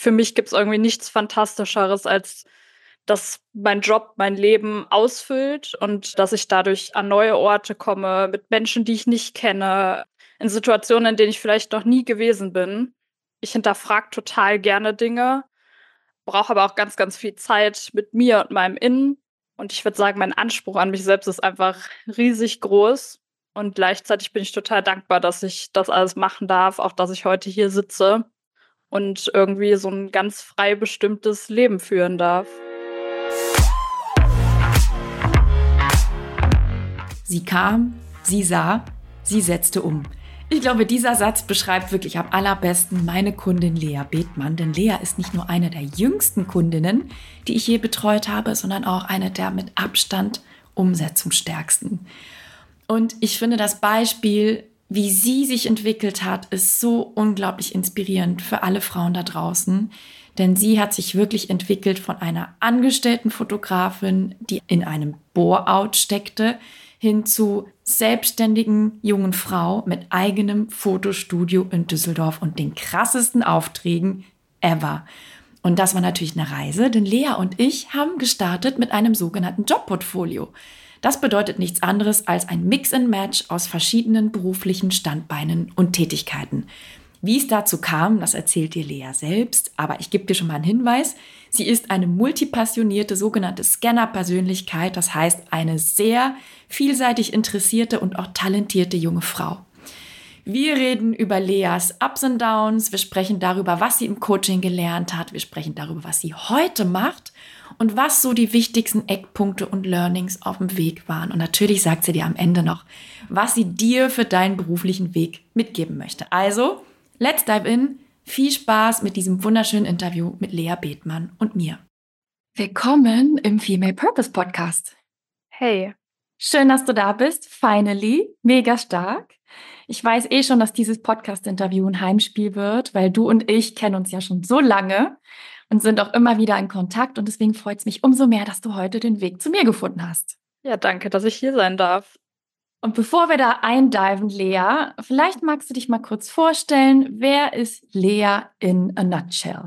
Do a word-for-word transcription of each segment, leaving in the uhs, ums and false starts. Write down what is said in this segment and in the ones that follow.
für mich gibt es irgendwie nichts Fantastischeres, als dass mein Job mein Leben ausfüllt und dass ich dadurch an neue Orte komme, mit Menschen, die ich nicht kenne, in Situationen, in denen ich vielleicht noch nie gewesen bin. Ich hinterfrage total gerne Dinge, brauche aber auch ganz, ganz viel Zeit mit mir und meinem Innen. Und ich würde sagen, mein Anspruch an mich selbst ist einfach riesig groß. Und gleichzeitig bin ich total dankbar, dass ich das alles machen darf, auch dass ich heute hier sitze und irgendwie so ein ganz frei bestimmtes Leben führen darf. Sie kam, sie sah, sie setzte um. Ich glaube, dieser Satz beschreibt wirklich am allerbesten meine Kundin Lea Bethmann, denn Lea ist nicht nur eine der jüngsten Kundinnen, die ich je betreut habe, sondern auch eine der mit Abstand umsetzungsstärksten. Und ich finde, das Beispiel, wie sie sich entwickelt hat, ist so unglaublich inspirierend für alle Frauen da draußen, denn sie hat sich wirklich entwickelt von einer angestellten Fotografin, die in einem Bore-out steckte, hin zu selbstständigen jungen Frau mit eigenem Fotostudio in Düsseldorf und den krassesten Aufträgen ever. Und das war natürlich eine Reise, denn Lea und ich haben gestartet mit einem sogenannten Jobportfolio. Das bedeutet nichts anderes als ein Mix and Match aus verschiedenen beruflichen Standbeinen und Tätigkeiten. Wie es dazu kam, das erzählt dir Lea selbst, aber ich gebe dir schon mal einen Hinweis. Sie ist eine multipassionierte sogenannte Scanner-Persönlichkeit, das heißt eine sehr vielseitig interessierte und auch talentierte junge Frau. Wir reden über Leas Ups und Downs, wir sprechen darüber, was sie im Coaching gelernt hat, wir sprechen darüber, was sie heute macht und was so die wichtigsten Eckpunkte und Learnings auf dem Weg waren. Und natürlich sagt sie dir am Ende noch, was sie dir für deinen beruflichen Weg mitgeben möchte. Also, let's dive in. Viel Spaß mit diesem wunderschönen Interview mit Lea Bethmann und mir. Willkommen im Female Purpose Podcast. Hey. Schön, dass du da bist. Finally. Mega stark. Ich weiß eh schon, dass dieses Podcast-Interview ein Heimspiel wird, weil du und ich kennen uns ja schon so lange und sind auch immer wieder in Kontakt. Und deswegen freut es mich umso mehr, dass du heute den Weg zu mir gefunden hast. Ja, danke, dass ich hier sein darf. Und bevor wir da eindiven, Lea, vielleicht magst du dich mal kurz vorstellen, wer ist Lea in a nutshell?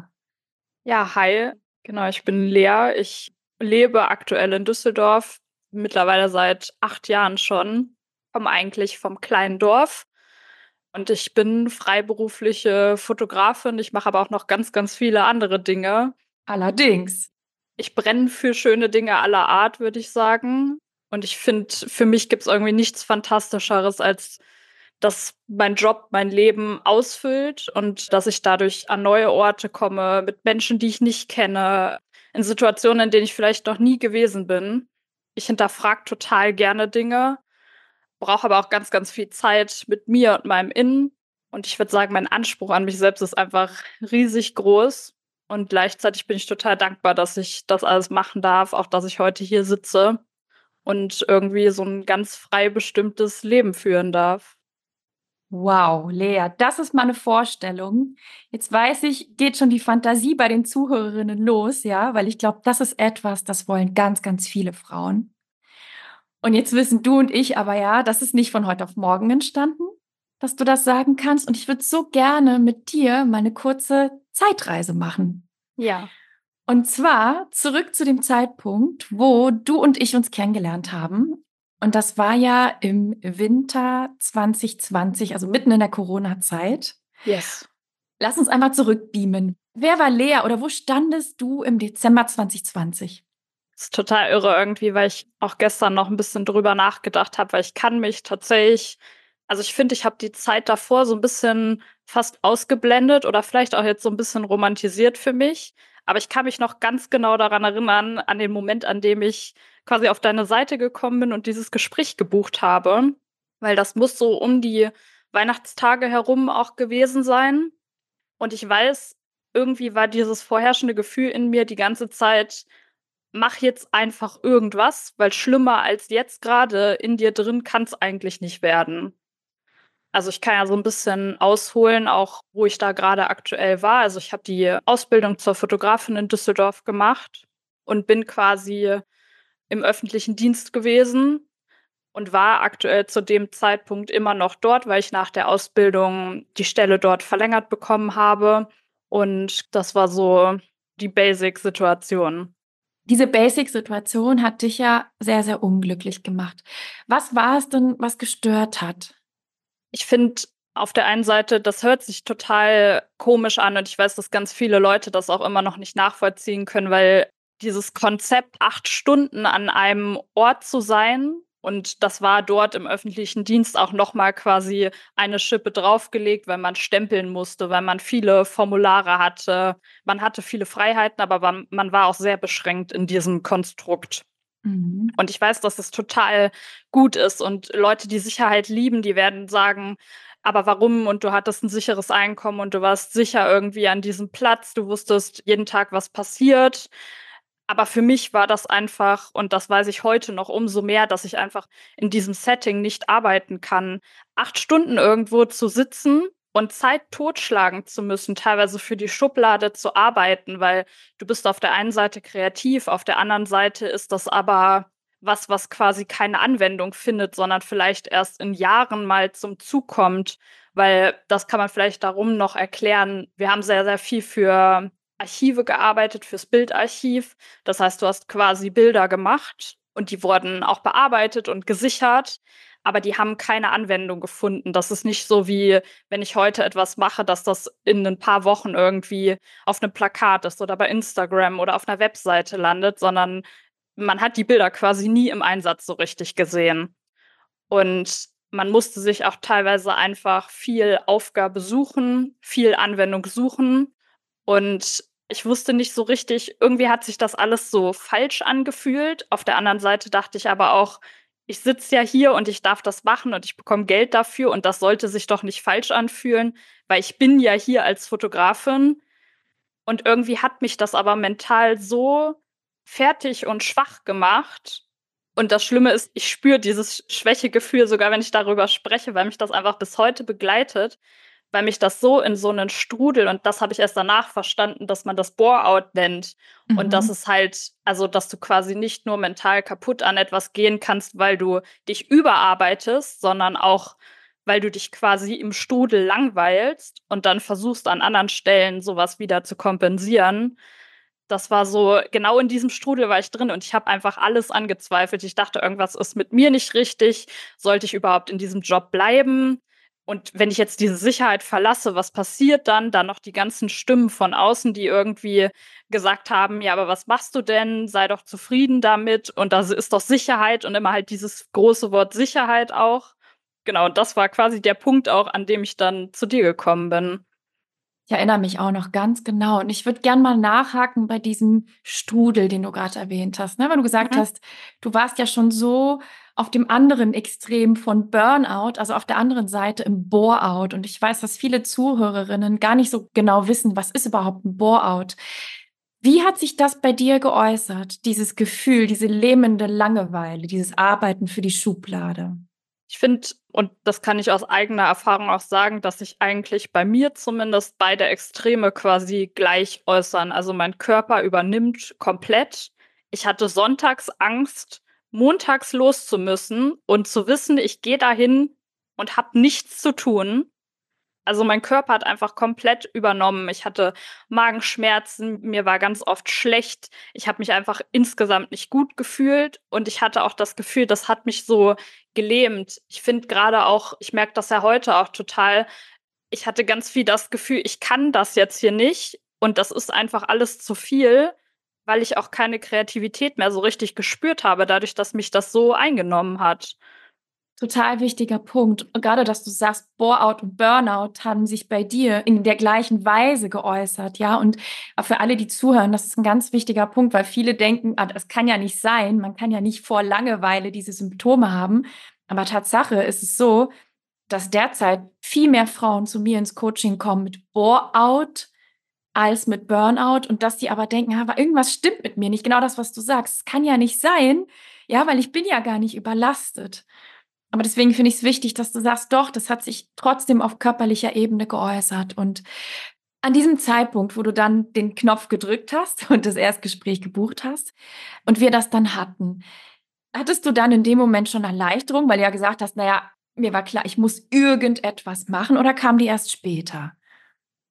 Ja, hi. Genau, ich bin Lea. Ich lebe aktuell in Düsseldorf, mittlerweile seit acht Jahren schon. Komme eigentlich vom kleinen Dorf. Und ich bin freiberufliche Fotografin. Ich mache aber auch noch ganz, ganz viele andere Dinge. Allerdings. Ich brenne für schöne Dinge aller Art, würde ich sagen. Und ich finde, für mich gibt es irgendwie nichts Fantastischeres, als dass mein Job mein Leben ausfüllt und dass ich dadurch an neue Orte komme, mit Menschen, die ich nicht kenne, in Situationen, in denen ich vielleicht noch nie gewesen bin. Ich hinterfrage total gerne Dinge, brauche aber auch ganz, ganz viel Zeit mit mir und meinem Innen. Und ich würde sagen, mein Anspruch an mich selbst ist einfach riesig groß. Und gleichzeitig bin ich total dankbar, dass ich das alles machen darf, auch dass ich heute hier sitze und irgendwie so ein ganz frei bestimmtes Leben führen darf. Wow, Lea, das ist mal eine Vorstellung. Jetzt weiß ich, geht schon die Fantasie bei den Zuhörerinnen los, ja, weil ich glaube, das ist etwas, das wollen ganz, ganz viele Frauen. Und jetzt wissen du und ich aber ja, das ist nicht von heute auf morgen entstanden, dass du das sagen kannst. Und ich würde so gerne mit dir mal eine kurze Zeitreise machen. Ja. Und zwar zurück zu dem Zeitpunkt, wo du und ich uns kennengelernt haben. Und das war ja im Winter zwanzig zwanzig, also mitten in der Corona-Zeit. Yes. Lass uns einmal zurückbeamen. Wer war Lea oder wo standest du im Dezember zwanzig zwanzig? Das ist total irre irgendwie, weil ich auch gestern noch ein bisschen drüber nachgedacht habe, weil ich kann mich tatsächlich, also ich finde, ich habe die Zeit davor so ein bisschen fast ausgeblendet oder vielleicht auch jetzt so ein bisschen romantisiert für mich. Aber ich kann mich noch ganz genau daran erinnern, an den Moment, an dem ich quasi auf deine Seite gekommen bin und dieses Gespräch gebucht habe. Weil das muss so um die Weihnachtstage herum auch gewesen sein. Und ich weiß, irgendwie war dieses vorherrschende Gefühl in mir die ganze Zeit, mach jetzt einfach irgendwas, weil schlimmer als jetzt gerade in dir drin kann es eigentlich nicht werden. Also ich kann ja so ein bisschen ausholen, auch wo ich da gerade aktuell war. Also ich habe die Ausbildung zur Fotografin in Düsseldorf gemacht und bin quasi im öffentlichen Dienst gewesen und war aktuell zu dem Zeitpunkt immer noch dort, weil ich nach der Ausbildung die Stelle dort verlängert bekommen habe Und das war so die Basic-Situation. Diese Basic-Situation hat dich ja sehr, sehr unglücklich gemacht. Was war es denn, was gestört hat? Ich finde auf der einen Seite, das hört sich total komisch an und ich weiß, dass ganz viele Leute das auch immer noch nicht nachvollziehen können, weil dieses Konzept, acht Stunden an einem Ort zu sein, und das war dort im öffentlichen Dienst auch noch mal quasi eine Schippe draufgelegt, weil man stempeln musste, weil man viele Formulare hatte. Man hatte viele Freiheiten, aber man man war auch sehr beschränkt in diesem Konstrukt. Mhm. Und ich weiß, dass es total gut ist und Leute, die Sicherheit lieben, die werden sagen: „Aber warum? Und du hattest ein sicheres Einkommen und du warst sicher irgendwie an diesem Platz. Du wusstest jeden Tag, was passiert.“ Aber für mich war das einfach, und das weiß ich heute noch umso mehr, dass ich einfach in diesem Setting nicht arbeiten kann. Acht Stunden irgendwo zu sitzen und Zeit totschlagen zu müssen, teilweise für die Schublade zu arbeiten, weil du bist auf der einen Seite kreativ, auf der anderen Seite ist das aber was, was quasi keine Anwendung findet, sondern vielleicht erst in Jahren mal zum Zug kommt, weil das kann man vielleicht darum noch erklären. Wir haben sehr, sehr viel für Archive gearbeitet, fürs Bildarchiv. Das heißt, du hast quasi Bilder gemacht und die wurden auch bearbeitet und gesichert, aber die haben keine Anwendung gefunden. Das ist nicht so wie, wenn ich heute etwas mache, dass das in ein paar Wochen irgendwie auf einem Plakat ist oder bei Instagram oder auf einer Webseite landet, sondern man hat die Bilder quasi nie im Einsatz so richtig gesehen. Und man musste sich auch teilweise einfach viel Aufgabe suchen, viel Anwendung suchen. Und ich wusste nicht so richtig, irgendwie hat sich das alles so falsch angefühlt. Auf der anderen Seite dachte ich aber auch, ich sitze ja hier und ich darf das machen und ich bekomme Geld dafür und das sollte sich doch nicht falsch anfühlen, weil ich bin ja hier als Fotografin. Und irgendwie hat mich das aber mental so fertig und schwach gemacht. Und das Schlimme ist, ich spüre dieses Schwächegefühl sogar, wenn ich darüber spreche, weil mich das einfach bis heute begleitet, weil mich das so in so einen Strudel, und das habe ich erst danach verstanden, dass man das Bore-out nennt. Und das Mhm. ist halt, also, dass du quasi nicht nur mental kaputt an etwas gehen kannst, weil du dich überarbeitest, sondern auch, weil du dich quasi im Strudel langweilst und dann versuchst, an anderen Stellen sowas wieder zu kompensieren. Das war so, genau in diesem Strudel war ich drin und ich habe einfach alles angezweifelt. Ich dachte, irgendwas ist mit mir nicht richtig. Sollte ich überhaupt in diesem Job bleiben? Und wenn ich jetzt diese Sicherheit verlasse, was passiert dann? Dann noch die ganzen Stimmen von außen, die irgendwie gesagt haben: „Ja, aber was machst du denn? Sei doch zufrieden damit und das ist doch Sicherheit“, und immer halt dieses große Wort Sicherheit auch. Genau, und das war quasi der Punkt auch, an dem ich dann zu dir gekommen bin. Ich erinnere mich auch noch ganz genau. Und ich würde gern mal nachhaken bei diesem Strudel, den du gerade erwähnt hast, ne? Weil du gesagt Mhm. hast, du warst ja schon so auf dem anderen Extrem von Burnout, also auf der anderen Seite im Bore-out. Und ich weiß, dass viele Zuhörerinnen gar nicht so genau wissen, was ist überhaupt ein Bore-out? Wie hat sich das bei dir geäußert, dieses Gefühl, diese lähmende Langeweile, dieses Arbeiten für die Schublade? Ich finde, und das kann ich aus eigener Erfahrung auch sagen, dass sich eigentlich bei mir zumindest beide Extreme quasi gleich äußern. Also mein Körper übernimmt komplett. Ich hatte sonntags Angst, montags los zu müssen und zu wissen, ich gehe dahin und habe nichts zu tun. Also, mein Körper hat einfach komplett übernommen. Ich hatte Magenschmerzen, mir war ganz oft schlecht. Ich habe mich einfach insgesamt nicht gut gefühlt und ich hatte auch das Gefühl, das hat mich so gelähmt. Ich finde gerade auch, ich merke das ja heute auch total, ich hatte ganz viel das Gefühl, ich kann das jetzt hier nicht und das ist einfach alles zu viel, weil ich auch keine Kreativität mehr so richtig gespürt habe, dadurch, dass mich das so eingenommen hat. Total wichtiger Punkt. Und gerade, dass du sagst, Bore-out und Burnout haben sich bei dir in der gleichen Weise geäußert, ja. Und für alle, die zuhören, das ist ein ganz wichtiger Punkt, weil viele denken, ah, das kann ja nicht sein. Man kann ja nicht vor Langeweile diese Symptome haben. Aber Tatsache ist es so, dass derzeit viel mehr Frauen zu mir ins Coaching kommen mit Bore-out als mit Burnout und dass die aber denken, ah, aber irgendwas stimmt mit mir nicht. Genau das, was du sagst. Es kann ja nicht sein, ja, weil ich bin ja gar nicht überlastet. Aber deswegen finde ich es wichtig, dass du sagst, doch, das hat sich trotzdem auf körperlicher Ebene geäußert. Und an diesem Zeitpunkt, wo du dann den Knopf gedrückt hast und das Erstgespräch gebucht hast und wir das dann hatten, hattest du dann in dem Moment schon Erleichterung, weil du ja gesagt hast, naja, mir war klar, ich muss irgendetwas machen, oder kam die erst später?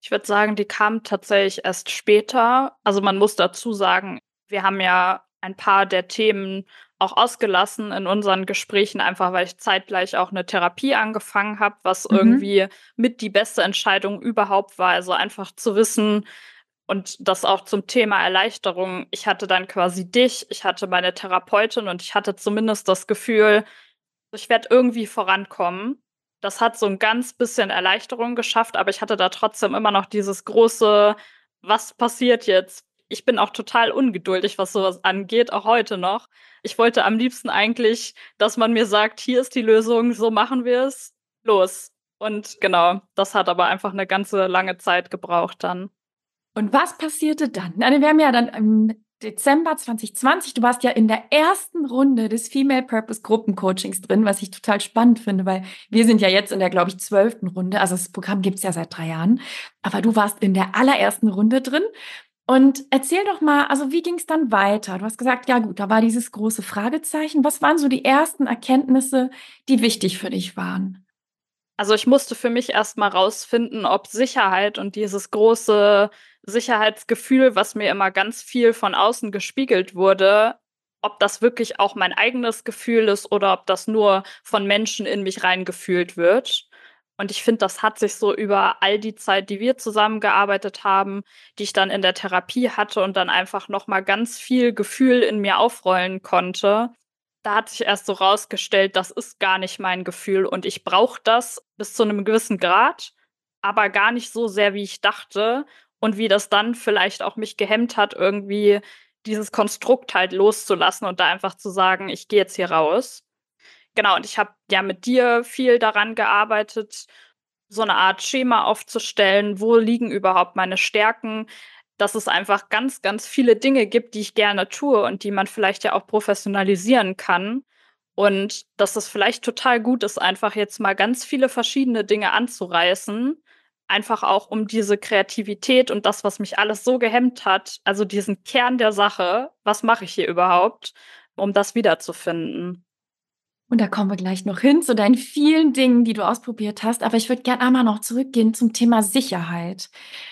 Ich würde sagen, die kam tatsächlich erst später. Also, man muss dazu sagen, wir haben ja ein paar der Themen auch ausgelassen in unseren Gesprächen, einfach weil ich zeitgleich auch 'ne Therapie angefangen habe, was Mhm. irgendwie mit die beste Entscheidung überhaupt war. Also, einfach zu wissen und das auch zum Thema Erleichterung. Ich hatte dann quasi dich, ich hatte meine Therapeutin und ich hatte zumindest das Gefühl, ich werde irgendwie vorankommen. Das hat so 'n ganz bisschen Erleichterung geschafft, aber ich hatte da trotzdem immer noch dieses große: „Was passiert jetzt?“ Ich bin auch total ungeduldig, was so was angeht, auch heute noch. Ich wollte am liebsten eigentlich, dass man mir sagt: „Hier ist die Lösung, so machen wir's, los.“ Und genau, das hat aber einfach 'ne ganze lange Zeit gebraucht dann. Und was passierte dann? Na, wir haben ja dann im Dezember zwanzig zwanzig du warst ja in der ersten Runde des Female Purpose Gruppencoachings drin, was ich total spannend finde, weil wir sind ja jetzt in der, glaube ich, zwölften Runde. Also, das Programm gibt's ja seit drei Jahren. Aber du warst in der allerersten Runde drin. Und erzähl doch mal, also, wie ging's dann weiter? Du hast gesagt, ja gut, da war dieses große Fragezeichen. Was waren so die ersten Erkenntnisse, die wichtig für dich waren? Also, ich musste für mich erst mal rausfinden, ob Sicherheit und dieses große Sicherheitsgefühl, was mir immer ganz viel von außen gespiegelt wurde, ob das wirklich auch mein eigenes Gefühl ist oder ob das nur von Menschen in mich reingefühlt wird. Und ich finde, das hat sich so über all die Zeit, die wir zusammengearbeitet haben, die ich dann in der Therapie hatte und dann einfach noch mal ganz viel Gefühl in mir aufrollen konnte. Da hat sich erst so rausgestellt, das ist gar nicht mein Gefühl und ich brauche das bis zu 'nem gewissen Grad, aber gar nicht so sehr, wie ich dachte und wie das dann vielleicht auch mich gehemmt hat, irgendwie dieses Konstrukt halt loszulassen und da einfach zu sagen: „Ich gehe jetzt hier raus.“ Genau, und ich habe ja mit dir viel daran gearbeitet, so 'ne Art Schema aufzustellen. Wo liegen überhaupt meine Stärken? Dass es einfach ganz, ganz viele Dinge gibt, die ich gerne tue und die man vielleicht ja auch professionalisieren kann. Und dass es vielleicht total gut ist, einfach jetzt mal ganz viele verschiedene Dinge anzureißen, einfach auch um diese Kreativität und das, was mich alles so gehemmt hat, also diesen Kern der Sache: „Was mache ich hier überhaupt?“, um das wiederzufinden. Und da kommen wir gleich noch hin zu deinen vielen Dingen, die du ausprobiert hast. Aber ich würde gern einmal noch zurückgehen zum Thema Sicherheit,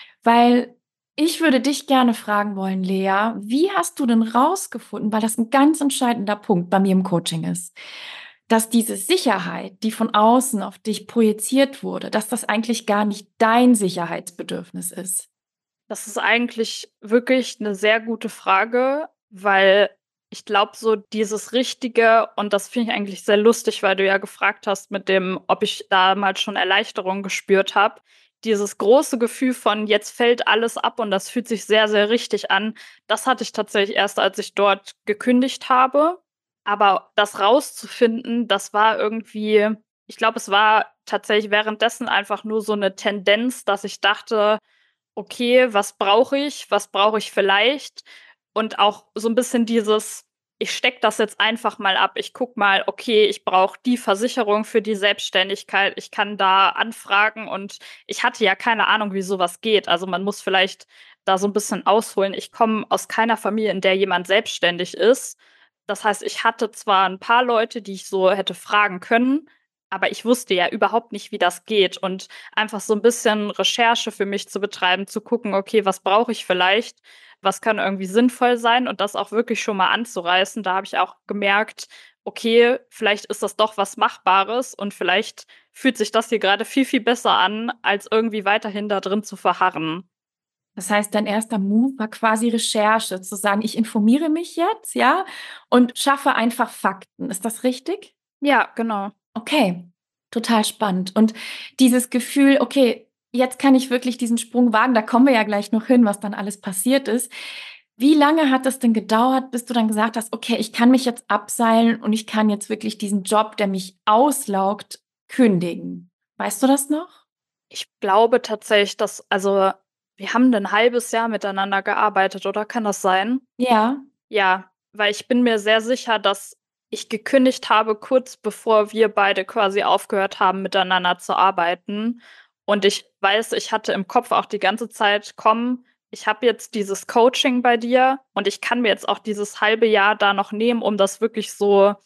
weil ich würde dich gerne fragen wollen, Lea, wie hast du denn rausgefunden, weil das 'n ganz entscheidender Punkt bei mir im Coaching ist, dass diese Sicherheit, die von außen auf dich projiziert wurde, dass das eigentlich gar nicht dein Sicherheitsbedürfnis ist? Das ist eigentlich wirklich 'ne sehr gute Frage, weil ich glaube, so dieses Richtige und das finde ich eigentlich sehr lustig, weil du ja gefragt hast mit dem, ob ich damals schon Erleichterung gespürt habe. Dieses große Gefühl von: „Jetzt fällt alles ab und das fühlt sich sehr, sehr richtig an“, das hatte ich tatsächlich erst, als ich dort gekündigt habe. Aber das rauszufinden, das war irgendwie ich glaube, es war tatsächlich währenddessen einfach nur so 'ne Tendenz, dass ich dachte: „Okay, was brauche ich? Was brauche ich vielleicht?“ Und auch so 'n bisschen dieses: „Ich stecke das jetzt einfach mal ab. Ich gucke mal, okay, ich brauche die Versicherung für die Selbstständigkeit. Ich kann da anfragen“ und ich hatte ja keine Ahnung, wie so was geht. Also, man muss vielleicht da so 'n bisschen ausholen. Ich komme aus keiner Familie, in der jemand selbstständig ist. Das heißt, ich hatte zwar 'n paar Leute, die ich so hätte fragen können, aber ich wusste ja überhaupt nicht, wie das geht. Und einfach so 'n bisschen Recherche für mich zu betreiben, zu gucken: „Okay, was brauche ich vielleicht? Was kann irgendwie sinnvoll sein?“ Und das auch wirklich schon mal anzureißen. Da habe ich auch gemerkt: „Okay, vielleicht ist das doch was Machbares und vielleicht fühlt sich das hier grade viel, viel besser an, als irgendwie weiterhin da drin zu verharren.“ Das heißt, dein erster Move war quasi Recherche, zu sagen: „Ich informiere mich jetzt, ja, und schaffe einfach Fakten.“ Ist das richtig? Ja, genau. Okay, total spannend. Und dieses Gefühl: „Okay, jetzt kann ich wirklich diesen Sprung wagen“, da kommen wir ja gleich noch hin, was dann alles passiert ist. Wie lange hat das denn gedauert, bis du dann gesagt hast: „Okay, ich kann mich jetzt abseilen und ich kann jetzt wirklich diesen Job, der mich auslaugt, kündigen?“ Weißt du das noch? Ich glaube tatsächlich, dass also, wir haben 'nen halbes Jahr miteinander gearbeitet, oder kann das sein? Ja. Ja, weil ich bin mir sehr sicher, dass ich gekündigt habe, kurz bevor wir beide quasi aufgehört haben, miteinander zu arbeiten. Und ich weiß, ich hatte im Kopf auch die ganze Zeit: „Komm, ich habe jetzt dieses Coaching bei dir und ich kann mir jetzt auch dieses halbe Jahr da noch nehmen, um das wirklich so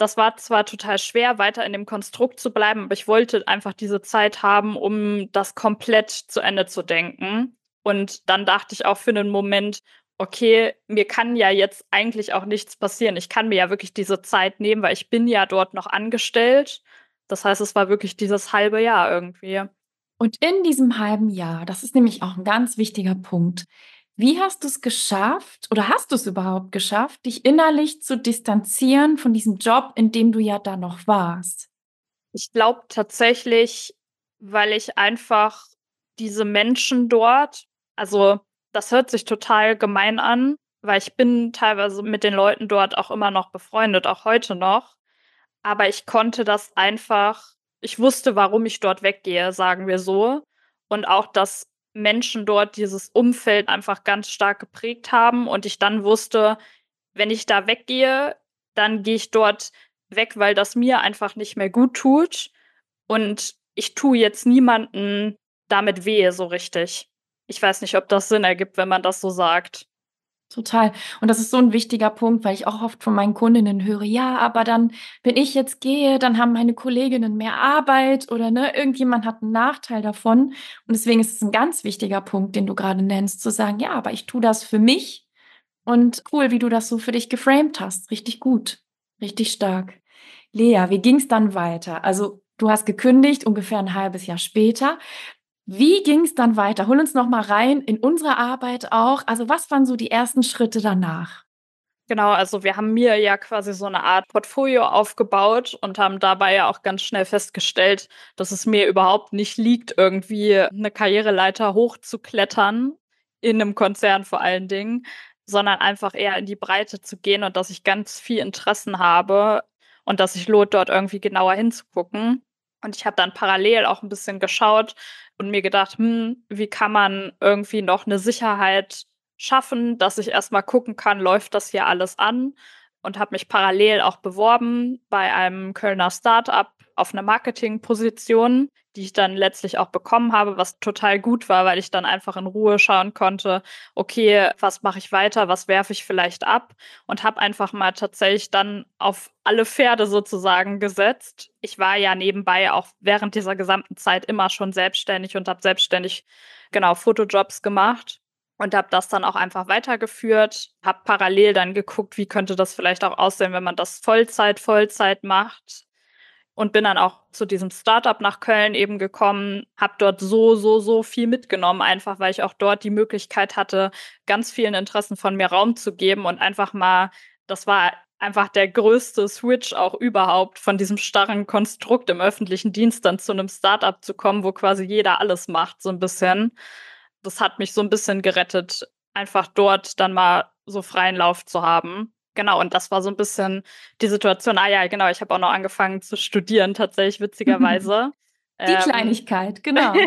das war zwar total schwer, weiter in dem Konstrukt zu bleiben, aber ich wollte einfach diese Zeit haben, um das komplett zu Ende zu denken. Und dann dachte ich auch für einen Moment, okay, mir kann ja jetzt eigentlich auch nichts passieren. Ich kann mir ja wirklich diese Zeit nehmen, weil ich bin ja dort noch angestellt. Das heißt, es war wirklich dieses halbe Jahr irgendwie. Und in diesem halben Jahr, das ist nämlich auch ein ganz wichtiger Punkt, wie hast du es geschafft oder hast du es überhaupt geschafft, dich innerlich zu distanzieren von diesem Job, in dem du ja da noch warst? Ich glaube tatsächlich, weil ich einfach diese Menschen dort, also das hört sich total gemein an, weil ich bin teilweise mit den Leuten dort auch immer noch befreundet, auch heute noch. Aber ich konnte das einfach, ich wusste, warum ich dort weggehe, sagen wir so. Und auch, dass Menschen dort dieses Umfeld einfach ganz stark geprägt haben und ich dann wusste, wenn ich da weggehe, dann gehe ich dort weg, weil das mir einfach nicht mehr gut tut. Und ich tue jetzt niemanden damit wehe so richtig. Ich weiß nicht, ob das Sinn ergibt, wenn man das so sagt. Total. Und das ist so ein wichtiger Punkt, weil ich auch oft von meinen Kundinnen höre: „Ja, aber dann, wenn ich jetzt gehe, dann haben meine Kolleginnen mehr Arbeit oder, ne, irgendjemand hat einen Nachteil davon.“ Und deswegen ist es ein ganz wichtiger Punkt, den du gerade nennst, zu sagen: „Ja, aber ich tue das für mich.“ Und cool, wie du das so für dich geframed hast. Richtig gut, richtig stark. Lea, wie ging's dann weiter? Also, du hast gekündigt ungefähr ein halbes Jahr später. Wie ging's dann weiter? Hol uns noch mal rein in unsere Arbeit auch. Also, was waren so die ersten Schritte danach? Genau, also wir haben mir ja quasi so eine Art Portfolio aufgebaut und haben dabei ja auch ganz schnell festgestellt, dass es mir überhaupt nicht liegt, irgendwie eine Karriereleiter hochzuklettern, in einem Konzern vor allen Dingen, sondern einfach eher in die Breite zu gehen und dass ich ganz viel Interessen habe und dass sich lohnt, dort irgendwie genauer hinzugucken. Und ich habe dann parallel auch ein bisschen geschaut und mir gedacht: „Hm, wie kann man irgendwie noch eine Sicherheit schaffen, dass ich erst mal gucken kann, läuft das hier alles an?“ Und habe mich parallel auch beworben bei einem Kölner Start-up auf 'ne Marketingposition, die ich dann letztlich auch bekommen habe, was total gut war, weil ich dann einfach in Ruhe schauen konnte: „Okay, was mache ich weiter? Was werfe ich vielleicht ab?“ Und habe einfach mal tatsächlich dann auf alle Pferde sozusagen gesetzt. Ich war ja nebenbei auch während dieser gesamten Zeit immer schon selbstständig und habe selbstständig, genau, Fotojobs gemacht und habe das dann auch einfach weitergeführt, habe parallel dann geguckt, wie könnte das vielleicht auch aussehen, wenn man das Vollzeit, Vollzeit macht und bin dann auch zu diesem Startup nach Köln eben gekommen, habe dort so, so, so viel mitgenommen, einfach weil ich auch dort die Möglichkeit hatte, ganz vielen Interessen von mir Raum zu geben und einfach mal, das war einfach der größte Switch auch überhaupt, von diesem starren Konstrukt im öffentlichen Dienst dann zu einem Startup zu kommen, wo quasi jeder alles macht, so ein bisschen. Das hat mich so ein bisschen gerettet, einfach dort dann mal so freien Lauf zu haben. Genau, und das war so ein bisschen die Situation. Ah ja, genau, ich habe auch noch angefangen zu studieren, tatsächlich witzigerweise. Die Ähm, Kleinigkeit, genau.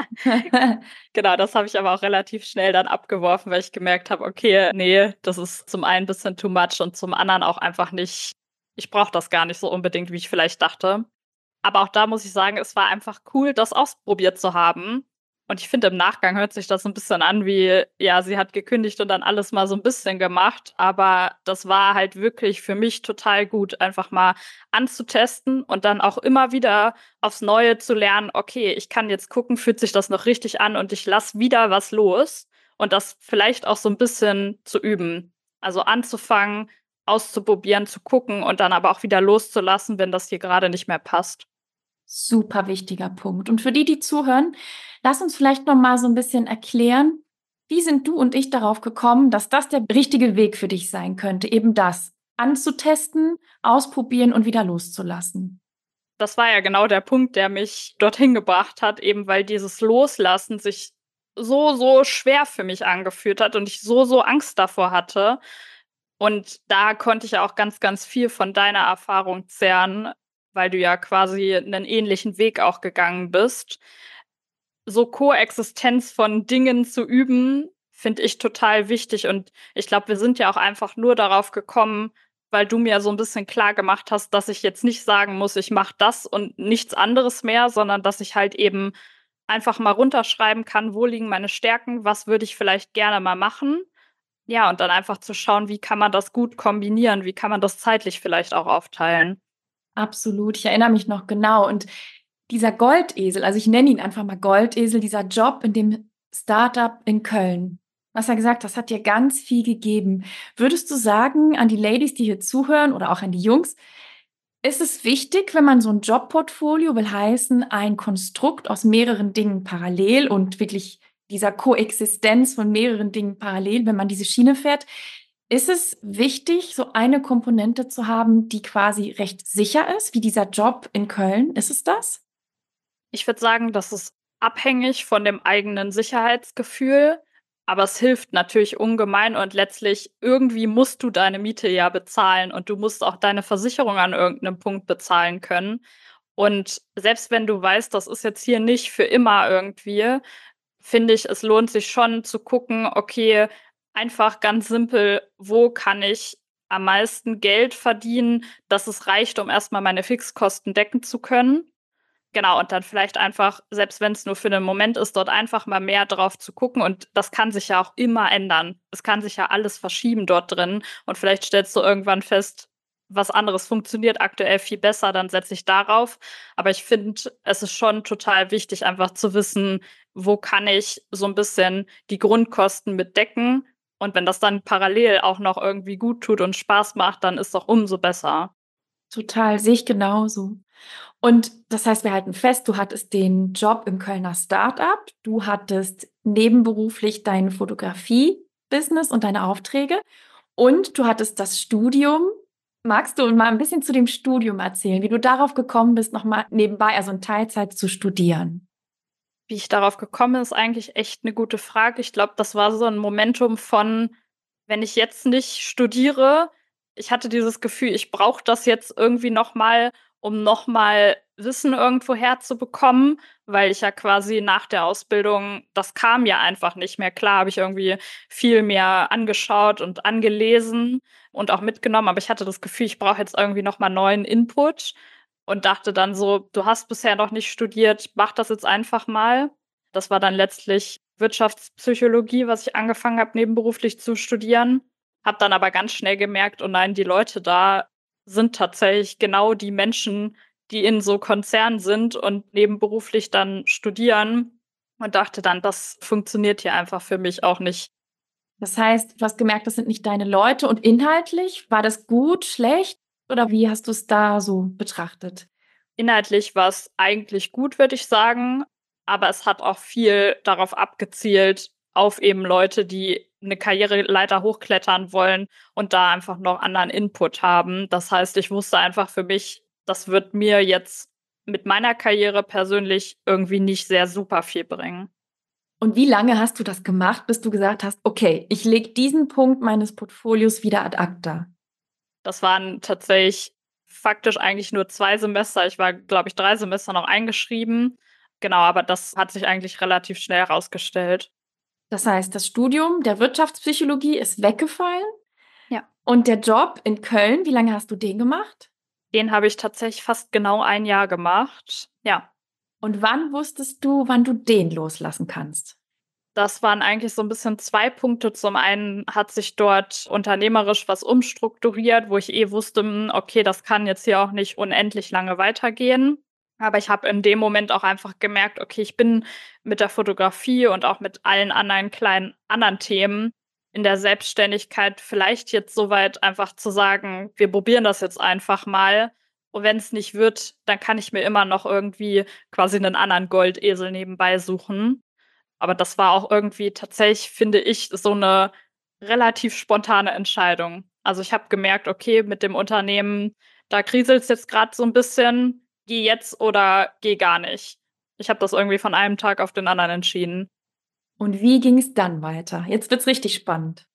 genau, das habe ich aber auch relativ schnell dann abgeworfen, weil ich gemerkt habe, okay, nee, das ist zum einen ein bisschen too much und zum anderen auch einfach nicht, ich brauche das gar nicht so unbedingt, wie ich vielleicht dachte. Aber auch da muss ich sagen, es war einfach cool, das ausprobiert zu haben. Und ich finde, im Nachgang hört sich das so ein bisschen an wie, ja, sie hat gekündigt und dann alles mal so ein bisschen gemacht. Aber das war halt wirklich für mich total gut, einfach mal anzutesten und dann auch immer wieder aufs Neue zu lernen, okay, ich kann jetzt gucken, fühlt sich das noch richtig an und ich lasse wieder was los und das vielleicht auch so ein bisschen zu üben. Also anzufangen, auszuprobieren, zu gucken und dann aber auch wieder loszulassen, wenn das hier gerade nicht mehr passt. Super wichtiger Punkt. Und für die, die zuhören, lass uns vielleicht noch mal so ein bisschen erklären, wie sind du und ich darauf gekommen, dass das der richtige Weg für dich sein könnte, eben das anzutesten, ausprobieren und wieder loszulassen? Das war ja genau der Punkt, der mich dorthin gebracht hat, eben weil dieses Loslassen sich so, so schwer für mich angefühlt hat und ich so, so Angst davor hatte. Und da konnte ich ja auch ganz, ganz viel von deiner Erfahrung zehren, weil du ja quasi einen ähnlichen Weg auch gegangen bist. So Koexistenz von Dingen zu üben, finde ich total wichtig. Und ich glaube, wir sind ja auch einfach nur darauf gekommen, weil du mir so ein bisschen klar gemacht hast, dass ich jetzt nicht sagen muss, ich mache das und nichts anderes mehr, sondern dass ich halt eben einfach mal runterschreiben kann, wo liegen meine Stärken, was würde ich vielleicht gerne mal machen. Ja, und dann einfach zu schauen, wie kann man das gut kombinieren, wie kann man das zeitlich vielleicht auch aufteilen. Absolut, ich erinnere mich noch genau. Und dieser Goldesel, also ich nenne ihn einfach mal Goldesel, dieser Job in dem Startup in Köln. Was er gesagt, das hat dir ganz viel gegeben. Würdest du sagen, an die Ladies, die hier zuhören oder auch an die Jungs, ist es wichtig, wenn man so ein Jobportfolio, will heißen, ein Konstrukt aus mehreren Dingen parallel und wirklich dieser Koexistenz von mehreren Dingen parallel, wenn man diese Schiene fährt, ist es wichtig, so eine Komponente zu haben, die quasi recht sicher ist, wie dieser Job in Köln? Ist es das? Ich würde sagen, das ist abhängig von dem eigenen Sicherheitsgefühl, aber es hilft natürlich ungemein und letztlich irgendwie musst du deine Miete ja bezahlen und du musst auch deine Versicherung an irgendeinem Punkt bezahlen können. Und selbst wenn du weißt, das ist jetzt hier nicht für immer irgendwie, finde ich, es lohnt sich schon zu gucken, okay, einfach ganz simpel, wo kann ich am meisten Geld verdienen, dass es reicht, um erstmal meine Fixkosten decken zu können. Genau, und dann vielleicht einfach, selbst wenn es nur für einen Moment ist, dort einfach mal mehr drauf zu gucken. Und das kann sich ja auch immer ändern. Es kann sich ja alles verschieben dort drin. Und vielleicht stellst du irgendwann fest, was anderes funktioniert aktuell viel besser, dann setze ich darauf. Aber ich finde, es ist schon total wichtig, einfach zu wissen, wo kann ich so ein bisschen die Grundkosten mit decken. Und wenn das dann parallel auch noch irgendwie gut tut und Spaß macht, dann ist doch umso besser. Total, sehe ich genauso. Und das heißt, wir halten fest, du hattest den Job im Kölner Start-up, du hattest nebenberuflich dein Fotografie-Business und deine Aufträge und du hattest das Studium. Magst du mal ein bisschen zu dem Studium erzählen, wie du darauf gekommen bist, noch mal nebenbei, also in Teilzeit zu studieren? Wie ich darauf gekommen bin, ist eigentlich echt eine gute Frage. Ich glaube, das war so ein Momentum von: Wenn ich jetzt nicht studiere, ich hatte dieses Gefühl, ich brauche das jetzt irgendwie noch mal, um noch mal Wissen irgendwo herzubekommen, weil ich ja quasi nach der Ausbildung, das kam ja einfach nicht mehr. Klar habe ich irgendwie viel mehr angeschaut und angelesen und auch mitgenommen, aber ich hatte das Gefühl, ich brauche jetzt irgendwie noch mal neuen Input und dachte dann so: „Du hast bisher noch nicht studiert, mach das jetzt einfach mal.“ Das war dann letztlich Wirtschaftspsychologie, was ich angefangen habe, nebenberuflich zu studieren. Habe dann aber ganz schnell gemerkt: „Oh nein, die Leute da sind tatsächlich genau die Menschen, die in so Konzernen sind und nebenberuflich dann studieren.“ Und dachte dann, das funktioniert hier einfach für mich auch nicht. Das heißt, du hast gemerkt, das sind nicht deine Leute und inhaltlich, war das gut, schlecht oder wie hast du es da so betrachtet? Inhaltlich war es eigentlich gut, würde ich sagen, aber es hat auch viel darauf abgezielt, auf eben Leute, die eine Karriereleiter hochklettern wollen und da einfach noch anderen Input haben. Das heißt, ich wusste einfach für mich, das wird mir jetzt mit meiner Karriere persönlich irgendwie nicht sehr super viel bringen. Und wie lange hast du das gemacht, bis du gesagt hast: „Okay, ich lege diesen Punkt meines Portfolios wieder ad acta?“ Das waren tatsächlich faktisch eigentlich nur zwei Semester. Ich war, glaube ich, drei Semester noch eingeschrieben. Genau, aber das hat sich eigentlich relativ schnell herausgestellt. Das heißt, das Studium der Wirtschaftspsychologie ist weggefallen Ja. und der Job in Köln, wie lange hast du den gemacht? Den habe ich tatsächlich fast genau ein Jahr gemacht. Ja, Und wann wusstest du, wann du den loslassen kannst? das waren eigentlich so 'n bisschen zwei Punkte. Zum einen hat sich dort unternehmerisch was umstrukturiert, wo ich eh wusste: „Hm, okay, das kann jetzt hier auch nicht unendlich lange weitergehen.“ Aber ich habe in dem Moment auch einfach gemerkt: Okay, ich bin mit der Fotografie und auch mit allen anderen kleinen anderen Themen in der Selbstständigkeit vielleicht jetzt so weit, einfach zu sagen: „Wir probieren das jetzt einfach mal. Und wenn's nicht wird, dann kann ich mir immer noch irgendwie quasi 'nen anderen Goldesel nebenbei suchen.“ Aber das war auch irgendwie tatsächlich, finde ich, so 'ne relativ spontane Entscheidung. Also, ich habe gemerkt: Okay, mit dem Unternehmen, da kriselt's jetzt grad so 'n bisschen. Gehe jetzt oder gehe gar nicht. Ich habe das irgendwie von einem Tag auf den anderen entschieden. Und wie ging es dann weiter? Jetzt wird's richtig spannend.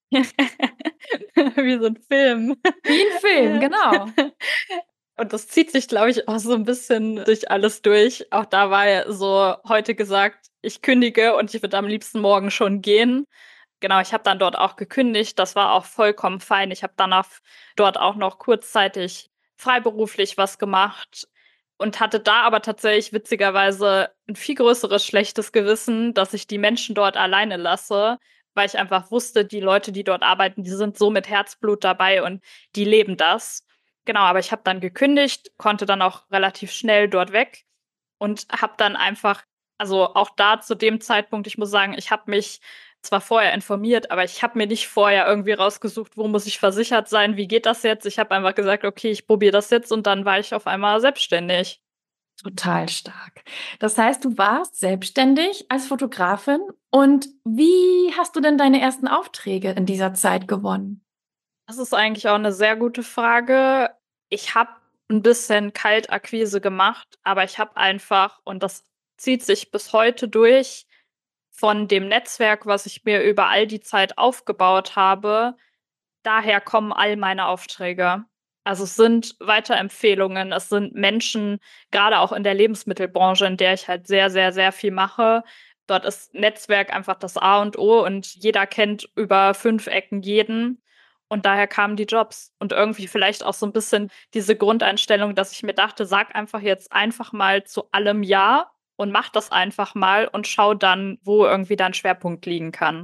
Wie so 'n Film. Wie 'n Film, Ja. genau. Und das zieht sich, glaube ich, auch so 'n bisschen durch alles durch. Auch da war ja so heute gesagt: „Ich kündige und ich würde am liebsten morgen schon gehen.“ Genau, ich habe dann dort auch gekündigt. Das war auch vollkommen fein. Ich habe danach dort auch noch kurzzeitig freiberuflich was gemacht und hatte da aber tatsächlich witzigerweise 'n viel größeres schlechtes Gewissen, dass ich die Menschen dort alleine lasse, weil ich einfach wusste, die Leute, die dort arbeiten, die sind so mit Herzblut dabei und die leben das. Genau, aber ich habe dann gekündigt, konnte dann auch relativ schnell dort weg und habe dann einfach, also auch da zu dem Zeitpunkt, ich muss sagen, ich habe mich zwar vorher informiert, aber ich habe mir nicht vorher irgendwie rausgesucht, wo muss ich versichert sein, wie geht das jetzt? Ich habe einfach gesagt, okay, ich probiere das jetzt und dann war ich auf einmal selbstständig. Total stark. Das heißt, du warst selbstständig als Fotografin und wie hast du denn deine ersten Aufträge in dieser Zeit gewonnen? Das ist eigentlich auch eine sehr gute Frage. Ich habe ein bisschen Kaltakquise gemacht, aber ich habe einfach, und das zieht sich bis heute durch, von dem Netzwerk, was ich mir über all die Zeit aufgebaut habe, daher kommen all meine Aufträge. Also, es sind Weiterempfehlungen, es sind Menschen, gerade auch in der Lebensmittelbranche, in der ich halt sehr, sehr, sehr viel mache. Dort ist Netzwerk einfach das A und O und jeder kennt über fünf Ecken jeden. Und daher kamen die Jobs. Und irgendwie vielleicht auch so ein bisschen diese Grundeinstellung, dass ich mir dachte: „Sag einfach jetzt einfach mal zu allem ja und mach das einfach mal und schau dann, wo irgendwie dein Schwerpunkt liegen kann.“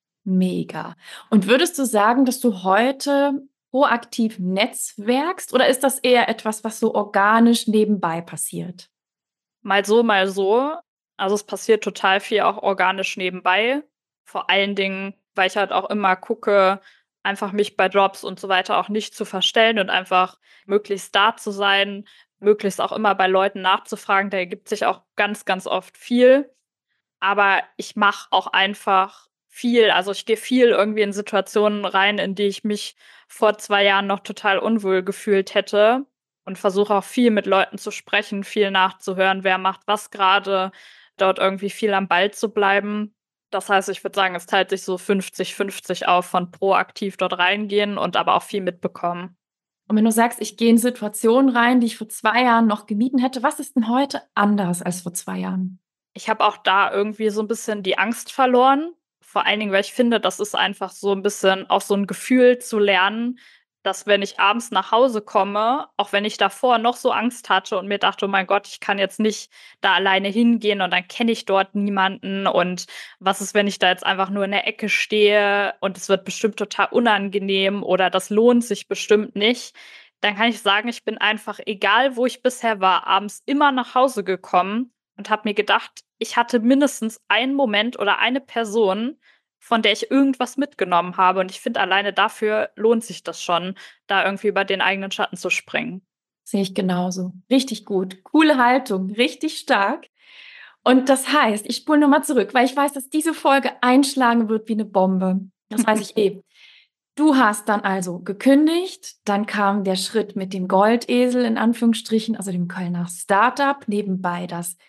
Mega. Und würdest du sagen, dass du heute proaktiv netzwerkst oder ist das eher etwas, was so organisch nebenbei passiert? Mal so, mal so. Also, es passiert total viel auch organisch nebenbei. Vor allen Dingen, weil ich halt auch immer gucke, einfach mich bei Jobs und so weiter auch nicht zu verstellen und einfach möglichst da zu sein, möglichst auch immer bei Leuten nachzufragen. Da ergibt sich auch ganz, ganz oft viel. Aber ich mache auch einfach viel. Also, ich gehe viel irgendwie in Situationen rein, in die ich mich vor zwei Jahren noch total unwohl gefühlt hätte und versuche auch viel mit Leuten zu sprechen, viel nachzuhören, wer macht was gerade, dort irgendwie viel am Ball zu bleiben. Das heißt, ich würde sagen, es teilt sich so fünfzig fünfzig auf von proaktiv dort reingehen und aber auch viel mitbekommen. Und wenn du sagst, ich gehe in Situationen rein, die ich vor zwei Jahren noch gemieden hätte, was ist denn heute anders als vor zwei Jahren? Ich habe auch da irgendwie so 'n bisschen die Angst verloren. Vor allen Dingen, weil ich finde, das ist einfach so 'n bisschen auch so 'n Gefühl zu lernen, dass wenn ich abends nach Hause komme, auch wenn ich davor noch so Angst hatte und mir dachte: „Oh mein Gott, ich kann jetzt nicht da alleine hingehen und dann kenne ich dort niemanden und was ist, wenn ich da jetzt einfach nur in der Ecke stehe und es wird bestimmt total unangenehm oder das lohnt sich bestimmt nicht.“ Dann kann ich sagen, ich bin einfach, egal wo ich bisher war, abends immer nach Hause gekommen und habe mir gedacht, ich hatte mindestens einen Moment oder eine Person, von der ich irgendwas mitgenommen habe. Und ich finde, alleine dafür lohnt sich das schon, da irgendwie über den eigenen Schatten zu springen. Sehe ich genauso. Richtig gut. Coole Haltung, richtig stark. Und das heißt, ich spule noch mal zurück, weil ich weiß, dass diese Folge einschlagen wird wie eine Bombe. Das weiß ich eh. Du hast dann also gekündigt, dann kam der Schritt mit dem Goldesel in Anführungsstrichen, also dem Kölner Startup, nebenbei das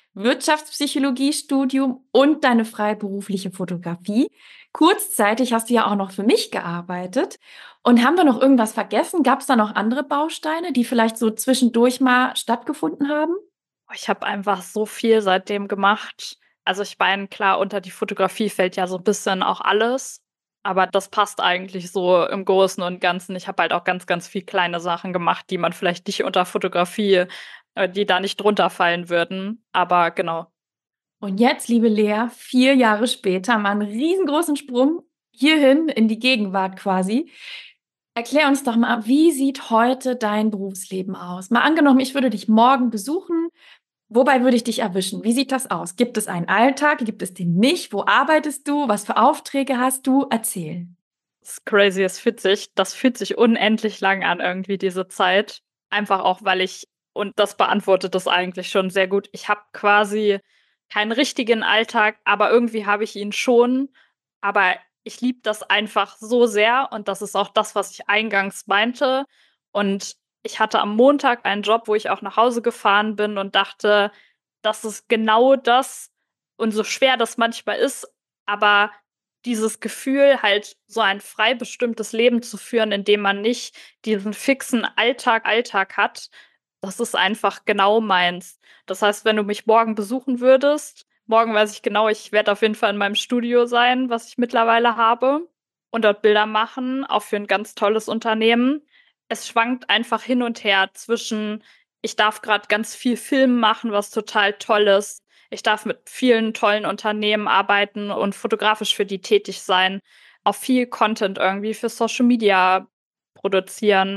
Wirtschaftspsychologiestudium und deine freiberufliche Fotografie. Kurzzeitig hast du ja auch noch für mich gearbeitet. Und haben wir noch irgendwas vergessen? Gab es da noch andere Bausteine, die vielleicht so zwischendurch mal stattgefunden haben? Ich habe einfach so viel seitdem gemacht. Also, ich meine, klar, unter die Fotografie fällt ja so ein bisschen auch alles, aber das passt eigentlich so im Großen und Ganzen. Ich habe halt auch ganz, ganz viel kleine Sachen gemacht, die man vielleicht nicht unter Fotografie äh, die da nicht drunter fallen würden, aber genau. Und jetzt, liebe Lea, vier Jahre später, mal einen riesengroßen Sprung hierhin in die Gegenwart quasi. Erklär uns doch mal, wie sieht heute dein Berufsleben aus? Mal angenommen, ich würde dich morgen besuchen. Wobei würde ich dich erwischen? Wie sieht das aus? Gibt es einen Alltag? Gibt es den nicht? Wo arbeitest du? Was für Aufträge hast du? Erzähl. Das ist crazy, es fühlt sich das fühlt sich unendlich lang an irgendwie, diese Zeit. Einfach auch, weil ich, und das beantwortet das eigentlich schon sehr gut, ich habe quasi keinen richtigen Alltag, aber irgendwie habe ich ihn schon. Aber ich liebe das einfach so sehr und das ist auch das, was ich eingangs meinte. Und ich hatte am Montag einen Job, wo ich auch nach Hause gefahren bin und dachte: „Das ist genau das“, und so schwer das manchmal ist, aber dieses Gefühl, halt so ein frei bestimmtes Leben zu führen, in dem man nicht diesen fixen Alltag Alltag hat, das ist einfach genau meins. Das heißt, wenn du mich morgen besuchen würdest, morgen weiß ich genau, ich werde auf jeden Fall in meinem Studio sein, was ich mittlerweile habe, und dort Bilder machen, auch für ein ganz tolles Unternehmen. Es schwankt einfach hin und her zwischen, ich darf gerade ganz viel Film machen, was total toll ist. Ich darf mit vielen tollen Unternehmen arbeiten und fotografisch für die tätig sein, auch viel Content irgendwie für Social Media produzieren.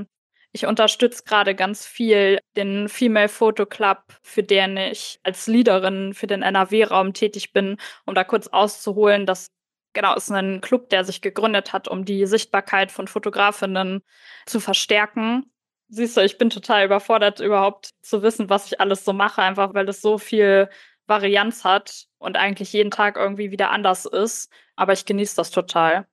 Ich unterstütze gerade ganz viel den Female Photo Club, für den ich als Leaderin für den N R W-Raum tätig bin, um da kurz auszuholen. Das genau ist ein Club, der sich gegründet hat, um die Sichtbarkeit von Fotografinnen zu verstärken. Siehst du, ich bin total überfordert, überhaupt zu wissen, was ich alles so mache, einfach weil es so viel Varianz hat und eigentlich jeden Tag irgendwie wieder anders ist. Aber ich genieße das total.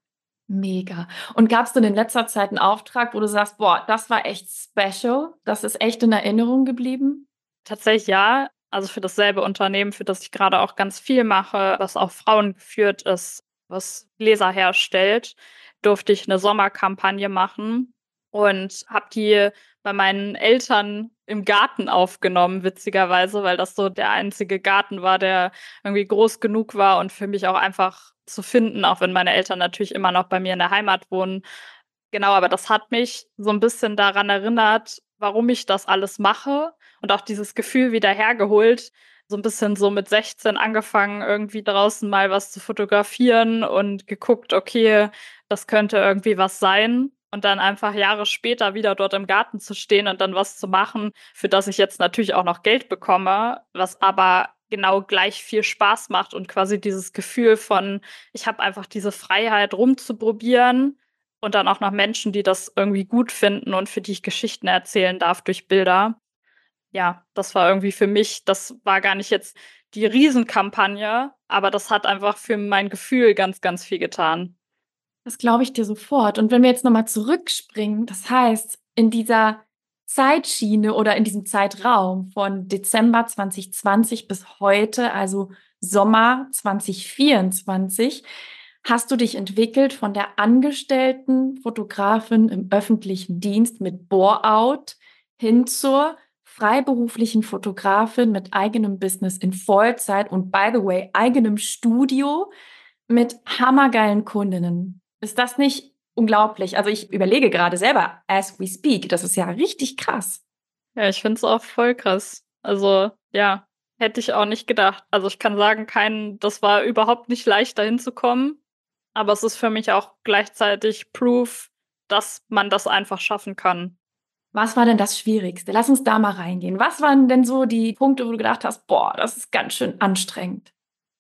Mega. Und gab es denn in letzter Zeit einen Auftrag, wo du sagst: „Boah, das war echt special, das ist echt in Erinnerung geblieben?“ Tatsächlich ja. Also für dasselbe Unternehmen, für das ich gerade auch ganz viel mache, was auch frauengeführt ist, was Gläser herstellt, durfte ich eine Sommerkampagne machen und habe die bei meinen Eltern im Garten aufgenommen, witzigerweise, weil das so der einzige Garten war, der irgendwie groß genug war und für mich auch einfach zu finden, auch wenn meine Eltern natürlich immer noch bei mir in der Heimat wohnen. Genau, aber das hat mich so ein bisschen daran erinnert, warum ich das alles mache und auch dieses Gefühl wieder hergeholt, so ein bisschen so mit sechzehn angefangen, irgendwie draußen mal was zu fotografieren und geguckt: „Okay, das könnte irgendwie was sein.“ Und dann einfach Jahre später wieder dort im Garten zu stehen und dann was zu machen, für das ich jetzt natürlich auch noch Geld bekomme, was aber genau gleich viel Spaß macht und quasi dieses Gefühl von, ich habe einfach diese Freiheit rumzuprobieren und dann auch noch Menschen, die das irgendwie gut finden und für die ich Geschichten erzählen darf durch Bilder. Ja, das war irgendwie für mich, das war gar nicht jetzt die Riesenkampagne, aber das hat einfach für mein Gefühl ganz, ganz viel getan. Das glaube ich dir sofort. Und wenn wir jetzt noch mal zurückspringen, das heißt, in dieser Zeitschiene oder in diesem Zeitraum von Dezember zwanzig zwanzig bis heute, also Sommer zwanzig vierundzwanzig, hast du dich entwickelt von der angestellten Fotografin im öffentlichen Dienst mit Bore-out hin zur freiberuflichen Fotografin mit eigenem Business in Vollzeit und by the way, eigenem Studio mit hammergeilen Kundinnen. Ist das nicht unglaublich? Also, ich überlege gerade selber as we speak, das ist ja richtig krass. Ja, ich finde es auch voll krass. Also, ja, hätte ich auch nicht gedacht. Also, ich kann sagen, kein das war überhaupt nicht leicht, dahin zu kommen, aber es ist für mich auch gleichzeitig Proof, dass man das einfach schaffen kann. Was war denn das Schwierigste? Lass uns da mal reingehen. Was waren denn so die Punkte, wo du gedacht hast: „Boah, das ist ganz schön anstrengend?“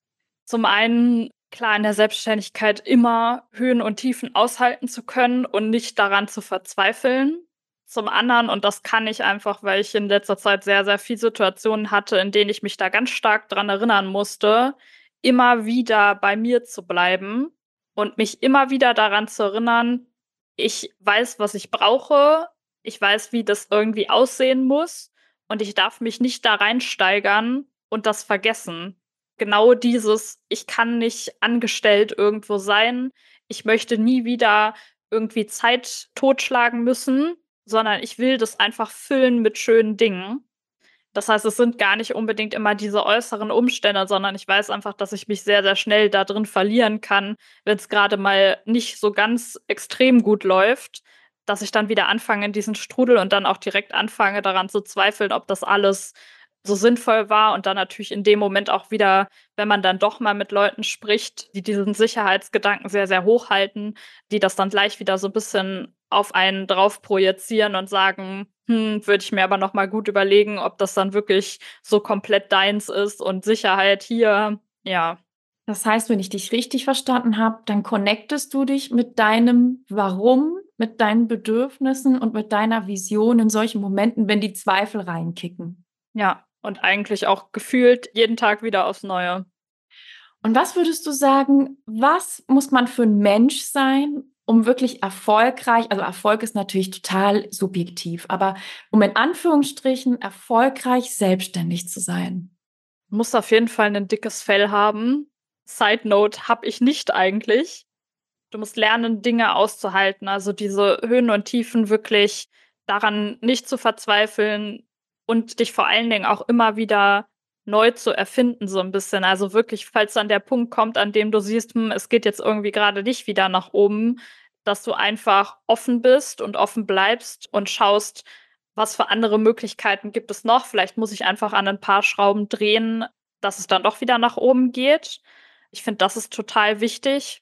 Zum einen, klar, in der Selbstständigkeit immer Höhen und Tiefen aushalten zu können und nicht daran zu verzweifeln. Zum anderen, und das kann ich einfach, weil ich in letzter Zeit sehr, sehr viele Situationen hatte, in denen ich mich da ganz stark dran erinnern musste, immer wieder bei mir zu bleiben und mich immer wieder daran zu erinnern, ich weiß, was ich brauche, ich weiß, wie das irgendwie aussehen muss und ich darf mich nicht da reinsteigern und das vergessen. Genau dieses, ich kann nicht angestellt irgendwo sein. Ich möchte nie wieder irgendwie Zeit totschlagen müssen, sondern ich will das einfach füllen mit schönen Dingen. Das heißt, es sind gar nicht unbedingt immer diese äußeren Umstände, sondern ich weiß einfach, dass ich mich sehr, sehr schnell da drin verlieren kann, wenn es gerade mal nicht so ganz extrem gut läuft, dass ich dann wieder anfange in diesen Strudel und dann auch direkt anfange, daran zu zweifeln, ob das alles so sinnvoll war und dann natürlich in dem Moment auch wieder, wenn man dann doch mal mit Leuten spricht, die diesen Sicherheitsgedanken sehr, sehr hoch halten, die das dann gleich wieder so ein bisschen auf einen drauf projizieren und sagen: „Hm, würde ich mir aber noch mal gut überlegen, ob das dann wirklich so komplett deins ist und Sicherheit hier“, ja. Das heißt, wenn ich dich richtig verstanden habe, dann connectest du dich mit deinem Warum, mit deinen Bedürfnissen und mit deiner Vision in solchen Momenten, wenn die Zweifel reinkicken. Ja, und eigentlich auch gefühlt jeden Tag wieder aufs Neue. Und was würdest du sagen, was muss man für ein Mensch sein, um wirklich erfolgreich, also Erfolg ist natürlich total subjektiv, aber um in Anführungsstrichen erfolgreich selbstständig zu sein? Muss auf jeden Fall 'nen dickes Fell haben. Side Note, habe ich nicht eigentlich. Du musst lernen, Dinge auszuhalten, also diese Höhen und Tiefen wirklich daran nicht zu verzweifeln und dich vor allen Dingen auch immer wieder neu zu erfinden so 'n bisschen. Also wirklich, falls dann der Punkt kommt, an dem du siehst, hm, es geht jetzt irgendwie grade nicht wieder nach oben, dass du einfach offen bist und offen bleibst und schaust, was für andere Möglichkeiten gibt es noch. Vielleicht muss ich einfach an 'n paar Schrauben drehen, dass es dann doch wieder nach oben geht. Ich finde, das ist total wichtig.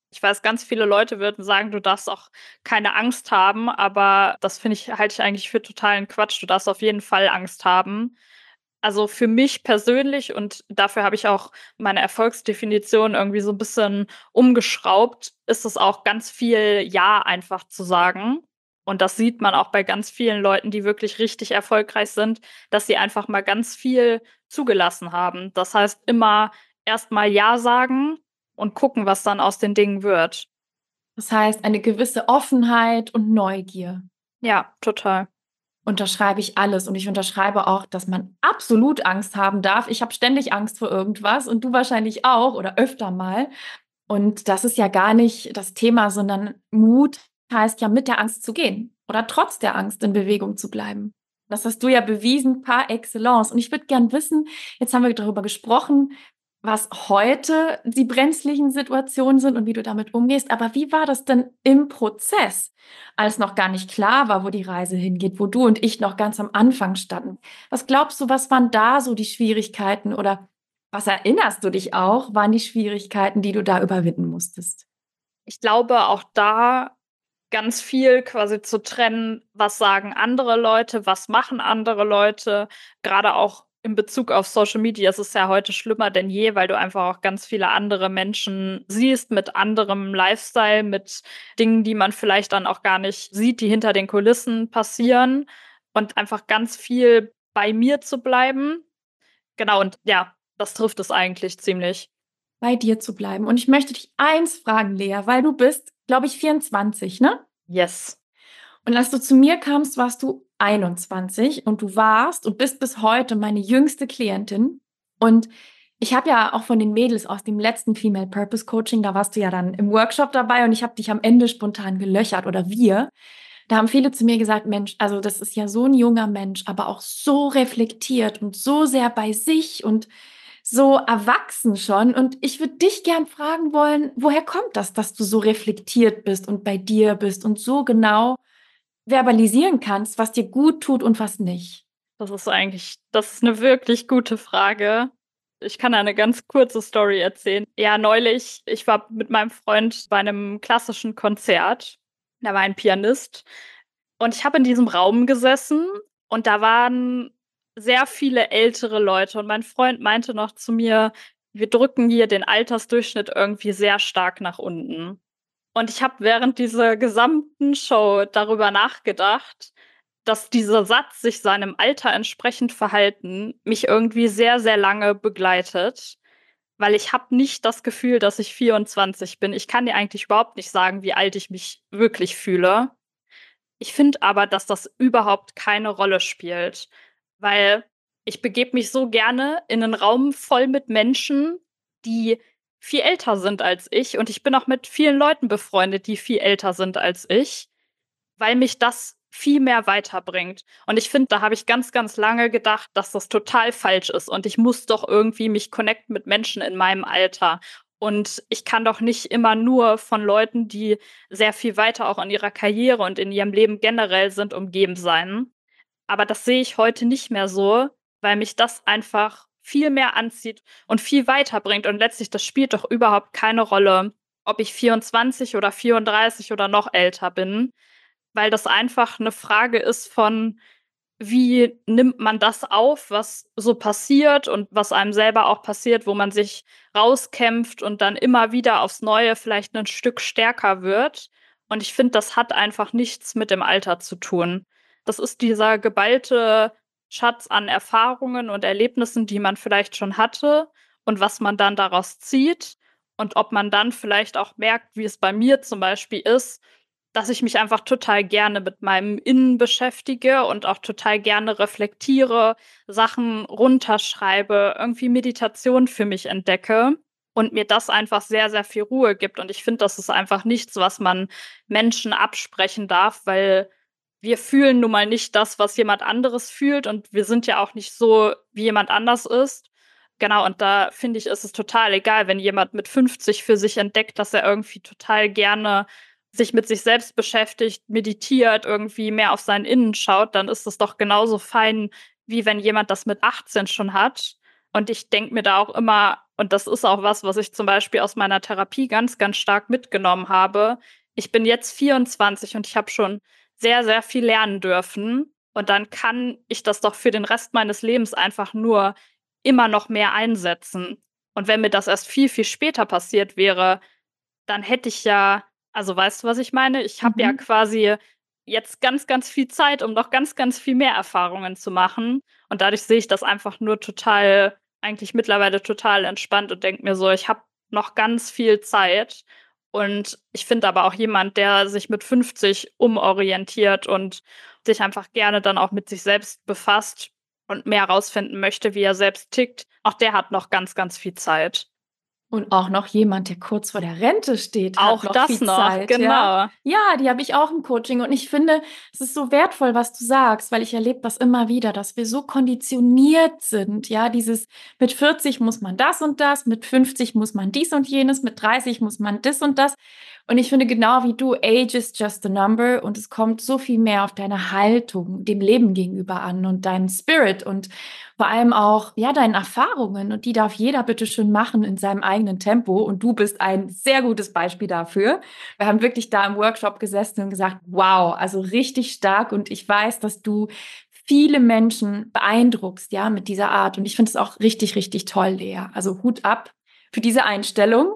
Ich weiß, ganz viele Leute würden sagen, du darfst auch keine Angst haben, aber das finde ich, halte ich eigentlich für totalen Quatsch. Du darfst auf jeden Fall Angst haben. Also für mich persönlich, und dafür habe ich auch meine Erfolgsdefinition irgendwie so ein bisschen umgeschraubt, ist es auch ganz viel Ja einfach zu sagen. Und das sieht man auch bei ganz vielen Leuten, die wirklich richtig erfolgreich sind, dass sie einfach mal ganz viel zugelassen haben. Das heißt, immer erst mal Ja sagen und gucken, was dann aus den Dingen wird. Das heißt, eine gewisse Offenheit und Neugier. Ja, total. Unterschreibe ich alles. Und ich unterschreibe auch, dass man absolut Angst haben darf. Ich habe ständig Angst vor irgendwas und du wahrscheinlich auch oder öfter mal. Und das ist ja gar nicht das Thema, sondern Mut heißt ja, mit der Angst zu gehen oder trotz der Angst in Bewegung zu bleiben. Das hast du ja bewiesen par excellence. Und ich würde gern wissen, jetzt haben wir darüber gesprochen, was heute die brenzlichen Situationen sind und wie du damit umgehst. Aber wie war das denn im Prozess, als noch gar nicht klar war, wo die Reise hingeht, wo du und ich noch ganz am Anfang standen? Was glaubst du, was waren da so die Schwierigkeiten oder was erinnerst du dich auch, waren die Schwierigkeiten, die du da überwinden musstest? Ich glaube, auch da ganz viel quasi zu trennen, was sagen andere Leute, was machen andere Leute, gerade auch in Bezug auf Social Media. Es ist ja heute schlimmer denn je, weil du einfach auch ganz viele andere Menschen siehst mit anderem Lifestyle, mit Dingen, die man vielleicht dann auch gar nicht sieht, die hinter den Kulissen passieren, und einfach ganz viel bei mir zu bleiben. Genau, und ja, das trifft es eigentlich ziemlich. Bei dir zu bleiben. Und ich möchte dich eins fragen, Lea, weil du bist, glaube ich, vierundzwanzig, ne? Yes. Und als du zu mir kamst, warst du einundzwanzig und du warst und bist bis heute meine jüngste Klientin. Und ich habe ja auch von den Mädels aus dem letzten Female Purpose Coaching, da warst du ja dann im Workshop dabei und ich habe dich am Ende spontan gelöchert oder wir. Da haben viele zu mir gesagt, Mensch, also das ist ja so ein junger Mensch, aber auch so reflektiert und so sehr bei sich und so erwachsen schon. Und ich würde dich gern fragen wollen, woher kommt das, dass du so reflektiert bist und bei dir bist und so genau verbalisieren kannst, was dir gut tut und was nicht? Das ist eigentlich, das ist eine wirklich gute Frage. Ich kann eine ganz kurze Story erzählen. Ja, neulich, ich war mit meinem Freund bei einem klassischen Konzert. Da war ein Pianist und ich habe in diesem Raum gesessen und da waren sehr viele ältere Leute und mein Freund meinte noch zu mir, wir drücken hier den Altersdurchschnitt irgendwie sehr stark nach unten. Und ich habe während dieser gesamten Show darüber nachgedacht, dass dieser Satz, sich seinem Alter entsprechend verhalten, mich irgendwie sehr, sehr lange begleitet, weil ich habe nicht das Gefühl, dass ich vierundzwanzig bin. Ich kann dir eigentlich überhaupt nicht sagen, wie alt ich mich wirklich fühle. Ich finde aber, dass das überhaupt keine Rolle spielt, weil ich begebe mich so gerne in einen Raum voll mit Menschen, die viel älter sind als ich, und ich bin auch mit vielen Leuten befreundet, die viel älter sind als ich, weil mich das viel mehr weiterbringt. Und ich finde, da habe ich ganz, ganz lange gedacht, dass das total falsch ist und ich muss doch irgendwie mich connecten mit Menschen in meinem Alter. Und ich kann doch nicht immer nur von Leuten, die sehr viel weiter auch in ihrer Karriere und in ihrem Leben generell sind, umgeben sein. Aber das sehe ich heute nicht mehr so, weil mich das einfach viel mehr anzieht und viel weiterbringt. Und letztlich, das spielt doch überhaupt keine Rolle, ob ich vierundzwanzig oder vierunddreißig oder noch älter bin, weil das einfach eine Frage ist von, wie nimmt man das auf, was so passiert und was einem selber auch passiert, wo man sich rauskämpft und dann immer wieder aufs Neue vielleicht ein Stück stärker wird. Und ich finde, das hat einfach nichts mit dem Alter zu tun. Das ist dieser geballte Schatz an Erfahrungen und Erlebnissen, die man vielleicht schon hatte und was man dann daraus zieht und ob man dann vielleicht auch merkt, wie es bei mir zum Beispiel ist, dass ich mich einfach total gerne mit meinem Innen beschäftige und auch total gerne reflektiere, Sachen runterschreibe, irgendwie Meditation für mich entdecke und mir das einfach sehr, sehr viel Ruhe gibt. Und ich finde, das ist einfach nichts, was man Menschen absprechen darf, weil wir fühlen nun mal nicht das, was jemand anderes fühlt, und wir sind ja auch nicht so, wie jemand anders ist. Genau, und da finde ich, ist es total egal, wenn jemand mit fünfzig für sich entdeckt, dass er irgendwie total gerne sich mit sich selbst beschäftigt, meditiert, irgendwie mehr auf sein Innen schaut, dann ist es doch genauso fein, wie wenn jemand das mit achtzehn schon hat. Und ich denke mir da auch immer, Und das ist auch was, was ich zum Beispiel aus meiner Therapie ganz, ganz stark mitgenommen habe. Ich bin jetzt vierundzwanzig und ich habe schon sehr, sehr viel lernen dürfen. Und dann kann ich das doch für den Rest meines Lebens einfach nur immer noch mehr einsetzen. Und wenn mir das erst viel, viel später passiert wäre, dann hätte ich ja, also weißt du, was ich meine? Ich habe ja Mhm. quasi jetzt ganz, ganz viel Zeit, um noch ganz, ganz viel mehr Erfahrungen zu machen. Und dadurch sehe ich das einfach nur total, eigentlich mittlerweile total entspannt und denke mir so, ich habe noch ganz viel Zeit. Und ich finde aber auch jemand, der sich mit fünfzig umorientiert und sich einfach gerne dann auch mit sich selbst befasst und mehr herausfinden möchte, wie er selbst tickt, auch der hat noch ganz, ganz viel Zeit. Und auch noch jemand, der kurz vor der Rente steht, hat Auch noch das viel noch, Zeit, ja? genau. Ja, die habe ich auch im Coaching und ich finde, es ist so wertvoll, was du sagst, weil ich erlebe das immer wieder, dass wir so konditioniert sind, ja, dieses mit vierzig muss man das und das, mit fünfzig muss man dies und jenes, mit dreißig muss man das und das. Und ich finde genau wie du, age is just a number und es kommt so viel mehr auf deine Haltung dem Leben gegenüber an und deinen Spirit und vor allem auch, ja, deinen Erfahrungen und die darf jeder bitte schön machen in seinem eigenen Tempo und du bist ein sehr gutes Beispiel dafür. Wir haben wirklich da im Workshop gesessen und gesagt, wow, also richtig stark und ich weiß, dass du viele Menschen beeindruckst, ja, mit dieser Art und ich finde es auch richtig, richtig toll, Lea. Also Hut ab für diese Einstellung.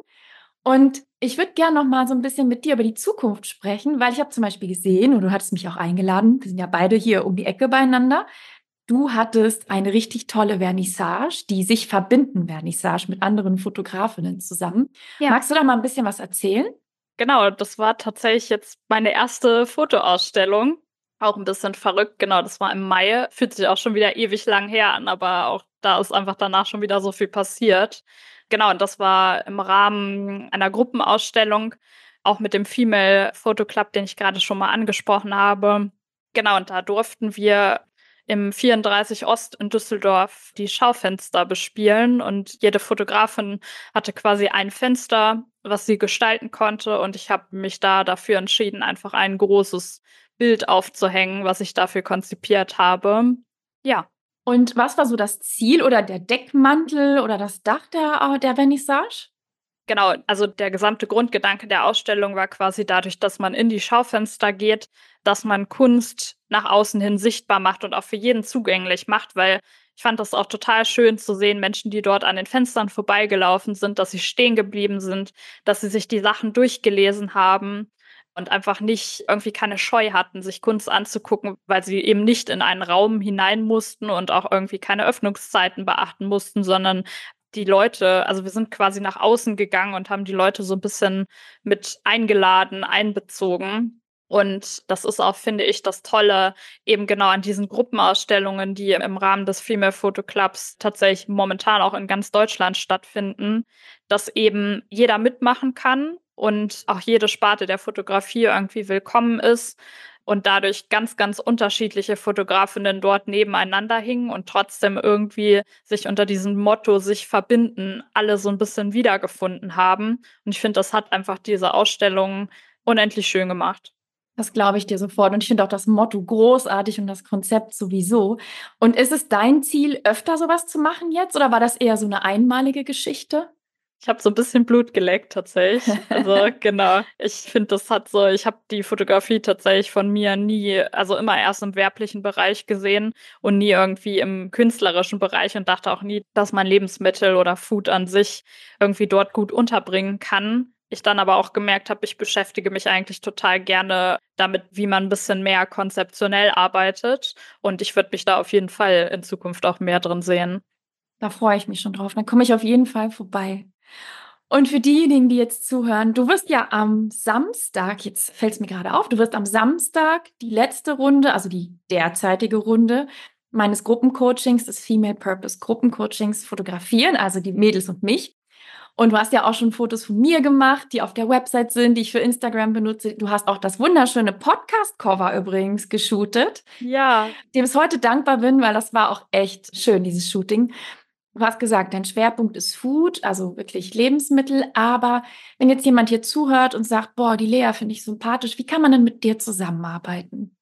Und ich würde gerne noch mal so ein bisschen mit dir über die Zukunft sprechen, weil ich habe zum Beispiel gesehen und du hattest mich auch eingeladen, wir sind ja beide hier um die Ecke beieinander. Du hattest eine richtig tolle Vernissage, die sich verbinden Vernissage mit anderen Fotografinnen zusammen. Ja. Magst du da mal ein bisschen was erzählen? Genau, das war tatsächlich jetzt meine erste Fotoausstellung. Auch ein bisschen verrückt, genau, das war im Mai. Fühlt sich auch schon wieder ewig lang her an, aber auch da ist einfach danach schon wieder so viel passiert. Genau, und das war im Rahmen einer Gruppenausstellung, auch mit dem Female Photo Club, den ich gerade schon mal angesprochen habe. Genau, und da durften wir im vierunddreißig Ost in Düsseldorf die Schaufenster bespielen und jede Fotografin hatte quasi ein Fenster, was sie gestalten konnte. Und ich habe mich da dafür entschieden, einfach ein großes Bild aufzuhängen, was ich dafür konzipiert habe. Ja, Und was war so das Ziel oder der Deckmantel oder das Dach der, äh, der Vernissage? genau. Also der gesamte Grundgedanke der Ausstellung war quasi dadurch, dass man in die Schaufenster geht, dass man Kunst nach außen hin sichtbar macht und auch für jeden zugänglich macht, weil ich fand das auch total schön zu sehen, Menschen, die dort an den Fenstern vorbeigelaufen sind, dass sie stehen geblieben sind, dass sie sich die Sachen durchgelesen haben und einfach nicht irgendwie keine Scheu hatten, sich Kunst anzugucken, weil sie eben nicht in einen Raum hinein mussten und auch irgendwie keine Öffnungszeiten beachten mussten, sondern die Leute, also wir sind quasi nach außen gegangen und haben die Leute so ein bisschen mit eingeladen, einbezogen. Und das ist auch, finde ich, das Tolle eben genau an diesen Gruppenausstellungen, die im Rahmen des Female Photo Clubs tatsächlich momentan auch in ganz Deutschland stattfinden, dass eben jeder mitmachen kann und auch jede Sparte der Fotografie irgendwie willkommen ist und dadurch ganz, ganz unterschiedliche Fotografinnen dort nebeneinander hingen und trotzdem irgendwie sich unter diesem Motto sich verbinden, alle so ein bisschen wiedergefunden haben. Und ich finde, das hat einfach diese Ausstellung unendlich schön gemacht. Das glaube ich dir sofort. Und ich finde auch das Motto großartig und das Konzept sowieso. Und ist es dein Ziel, öfter sowas zu machen jetzt? Oder war das eher so eine einmalige Geschichte? Ich habe so ein bisschen Blut geleckt tatsächlich. Also, genau. Ich finde, das hat so ich habe die Fotografie tatsächlich von mir nie also, immer erst im werblichen Bereich gesehen und nie irgendwie im künstlerischen Bereich und dachte auch nie, dass man Lebensmittel oder Food an sich irgendwie dort gut unterbringen kann. Ich dann aber auch gemerkt habe, ich beschäftige mich eigentlich total gerne damit, wie man ein bisschen mehr konzeptionell arbeitet und ich würde mich da auf jeden Fall in Zukunft auch mehr drin sehen. Da freue ich mich schon drauf. Dann komme ich auf jeden Fall vorbei. Und für diejenigen, die jetzt zuhören, du wirst ja am Samstag, jetzt fällt es mir gerade auf, du wirst am Samstag die letzte Runde, also die derzeitige Runde meines Gruppencoachings, des Female Purpose Gruppencoachings fotografieren, also die Mädels und mich. Und du hast ja auch schon Fotos von mir gemacht, die auf der Website sind, die ich für Instagram benutze. Du hast auch das wunderschöne Podcast-Cover übrigens geshootet, Ja. dem ich heute dankbar bin, weil das war auch echt schön, dieses Shooting. Du hast gesagt, dein Schwerpunkt ist Food, also wirklich Lebensmittel. Aber wenn jetzt jemand hier zuhört und sagt, boah, die Lea finde ich sympathisch, wie kann man denn mit dir zusammenarbeiten?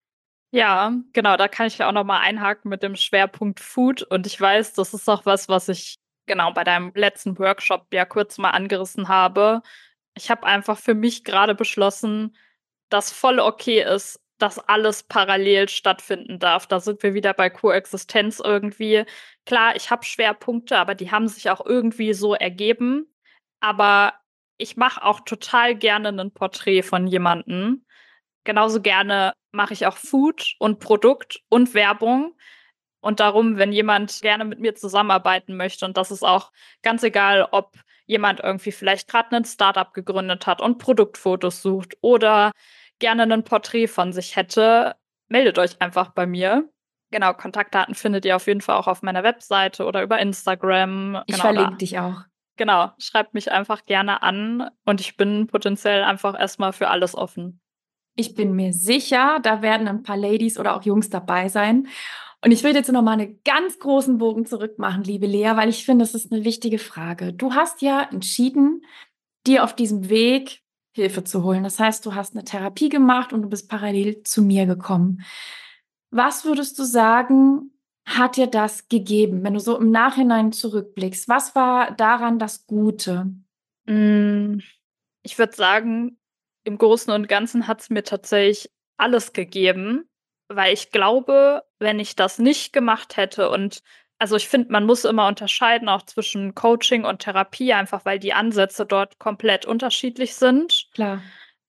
Ja, genau, da kann ich ja auch noch mal einhaken mit dem Schwerpunkt Food und ich weiß, das ist auch was, was ich genau bei deinem letzten Workshop ja kurz mal angerissen habe. Ich habe einfach für mich gerade beschlossen, dass voll okay ist, dass alles parallel stattfinden darf. Da sind wir wieder bei Koexistenz irgendwie. Klar, ich habe Schwerpunkte, aber die haben sich auch irgendwie so ergeben. Aber ich mache auch total gerne ein Porträt von jemandem. Genauso gerne mache ich auch Food und Produkt und Werbung. Und darum, wenn jemand gerne mit mir zusammenarbeiten möchte, und das ist auch ganz egal, ob jemand irgendwie vielleicht gerade ein Startup gegründet hat und Produktfotos sucht oder gerne ein Porträt von sich hätte, meldet euch einfach bei mir. Genau, Kontaktdaten findet ihr auf jeden Fall auch auf meiner Webseite oder über Instagram. Ich Genau, verlinke da. dich auch. Genau, schreibt mich einfach gerne an und ich bin potenziell einfach erstmal für alles offen. Ich bin mir sicher, da werden ein paar Ladies oder auch Jungs dabei sein. Und ich will jetzt noch mal einen ganz großen Bogen zurück machen, liebe Lea, weil ich finde, das ist eine wichtige Frage. Du hast ja entschieden, dir auf diesem Weg Hilfe zu holen. Das heißt, du hast eine Therapie gemacht und du bist parallel zu mir gekommen. Was würdest du sagen, hat dir das gegeben, wenn du so im Nachhinein zurückblickst? Was war daran das Gute? Mm, Ich würde sagen, im Großen und Ganzen hat es mir tatsächlich alles gegeben, weil ich glaube, wenn ich das nicht gemacht hätte und also ich finde, man muss immer unterscheiden auch zwischen Coaching und Therapie, einfach weil die Ansätze dort komplett unterschiedlich sind. Klar.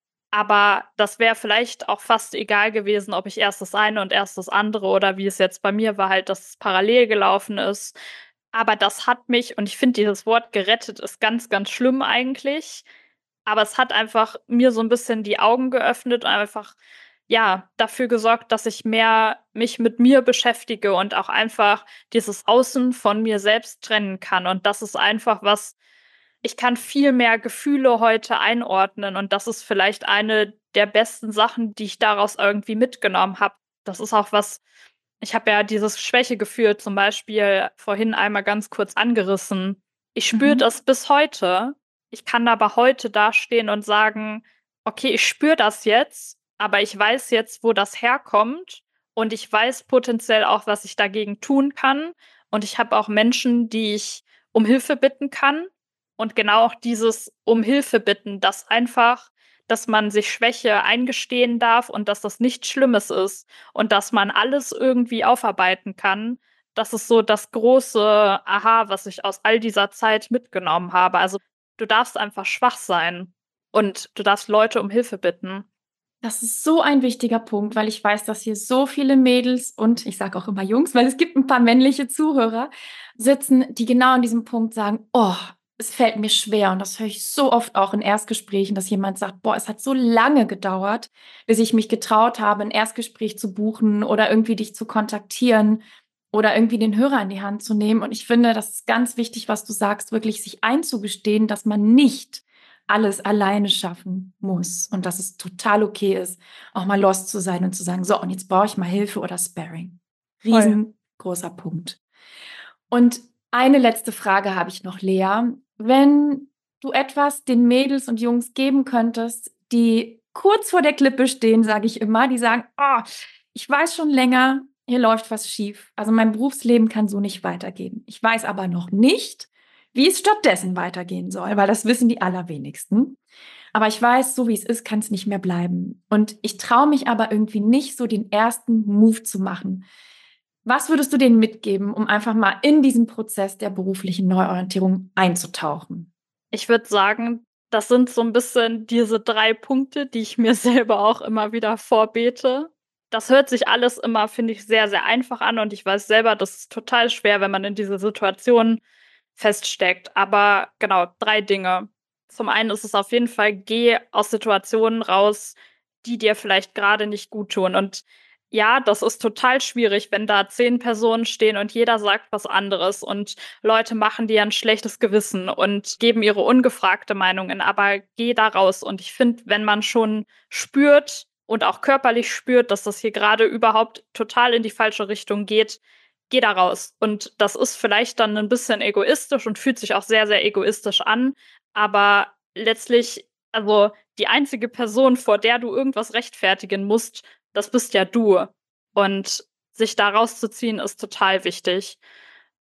Aber das wäre vielleicht auch fast egal gewesen, ob ich erst das eine und erst das andere oder wie es jetzt bei mir war, halt, dass es parallel gelaufen ist. Aber das hat mich, und ich finde dieses Wort gerettet ist ganz, ganz schlimm eigentlich. Aber es hat einfach mir so ein bisschen die Augen geöffnet und einfach, ja, dafür gesorgt, dass ich mehr mich mit mir beschäftige und auch einfach dieses Außen von mir selbst trennen kann. Und das ist einfach was, ich kann viel mehr Gefühle heute einordnen und das ist vielleicht eine der besten Sachen, die ich daraus irgendwie mitgenommen habe. Das ist auch was, ich habe ja dieses Schwächegefühl zum Beispiel vorhin einmal ganz kurz angerissen. Ich spüre Mhm. das bis heute. Ich kann aber heute dastehen und sagen, okay, ich spüre das jetzt, aber ich weiß jetzt, wo das herkommt und ich weiß potenziell auch, was ich dagegen tun kann. Und ich habe auch Menschen, die ich um Hilfe bitten kann. Und genau auch dieses um Hilfe bitten, dass einfach, dass man sich Schwäche eingestehen darf und dass das nichts Schlimmes ist und dass man alles irgendwie aufarbeiten kann. Das ist so das große Aha, was ich aus all dieser Zeit mitgenommen habe. Also du darfst einfach schwach sein und du darfst Leute um Hilfe bitten. Das ist so ein wichtiger Punkt, weil ich weiß, dass hier so viele Mädels und ich sage auch immer Jungs, weil es gibt ein paar männliche Zuhörer, sitzen, die genau an diesem Punkt sagen, oh, es fällt mir schwer. Und das höre ich so oft auch in Erstgesprächen, dass jemand sagt, boah, es hat so lange gedauert, bis ich mich getraut habe, ein Erstgespräch zu buchen oder irgendwie dich zu kontaktieren oder irgendwie den Hörer in die Hand zu nehmen. Und ich finde, das ist ganz wichtig, was du sagst, wirklich sich einzugestehen, dass man nicht alles alleine schaffen muss und dass es total okay ist, auch mal lost zu sein und zu sagen, so, und jetzt brauche ich mal Hilfe oder Sparring. Voll. Riesengroßer Punkt. Und eine letzte Frage habe ich noch, Lea. Wenn du etwas den Mädels und Jungs geben könntest, die kurz vor der Klippe stehen, sage ich immer, die sagen, oh, ich weiß schon länger, hier läuft was schief. Also mein Berufsleben kann so nicht weitergehen. Ich weiß aber noch nicht, wie es stattdessen weitergehen soll, weil das wissen die allerwenigsten. Aber ich weiß, so wie es ist, kann es nicht mehr bleiben. Und ich traue mich aber irgendwie nicht, so den ersten Move zu machen. Was würdest du denen mitgeben, um einfach mal in diesen Prozess der beruflichen Neuorientierung einzutauchen? Ich würde sagen, das sind so ein bisschen diese drei Punkte, die ich mir selber auch immer wieder vorbete. Das hört sich alles immer, finde ich, sehr, sehr einfach an und ich weiß selber, das ist total schwer, wenn man in dieser Situation feststeckt. Aber genau, drei Dinge. Zum einen ist es auf jeden Fall, geh aus Situationen raus, die dir vielleicht gerade nicht gut tun. Und ja, das ist total schwierig, wenn da zehn Personen stehen und jeder sagt was anderes und Leute machen dir ein schlechtes Gewissen und geben ihre ungefragte Meinung, aber geh da raus. Und ich finde, wenn man schon spürt und auch körperlich spürt, dass das hier gerade überhaupt total in die falsche Richtung geht, geh da raus. Und das ist vielleicht dann ein bisschen egoistisch und fühlt sich auch sehr, sehr egoistisch an, aber letztlich, also die einzige Person, vor der du irgendwas rechtfertigen musst, das bist ja du. Und sich da rauszuziehen, ist total wichtig.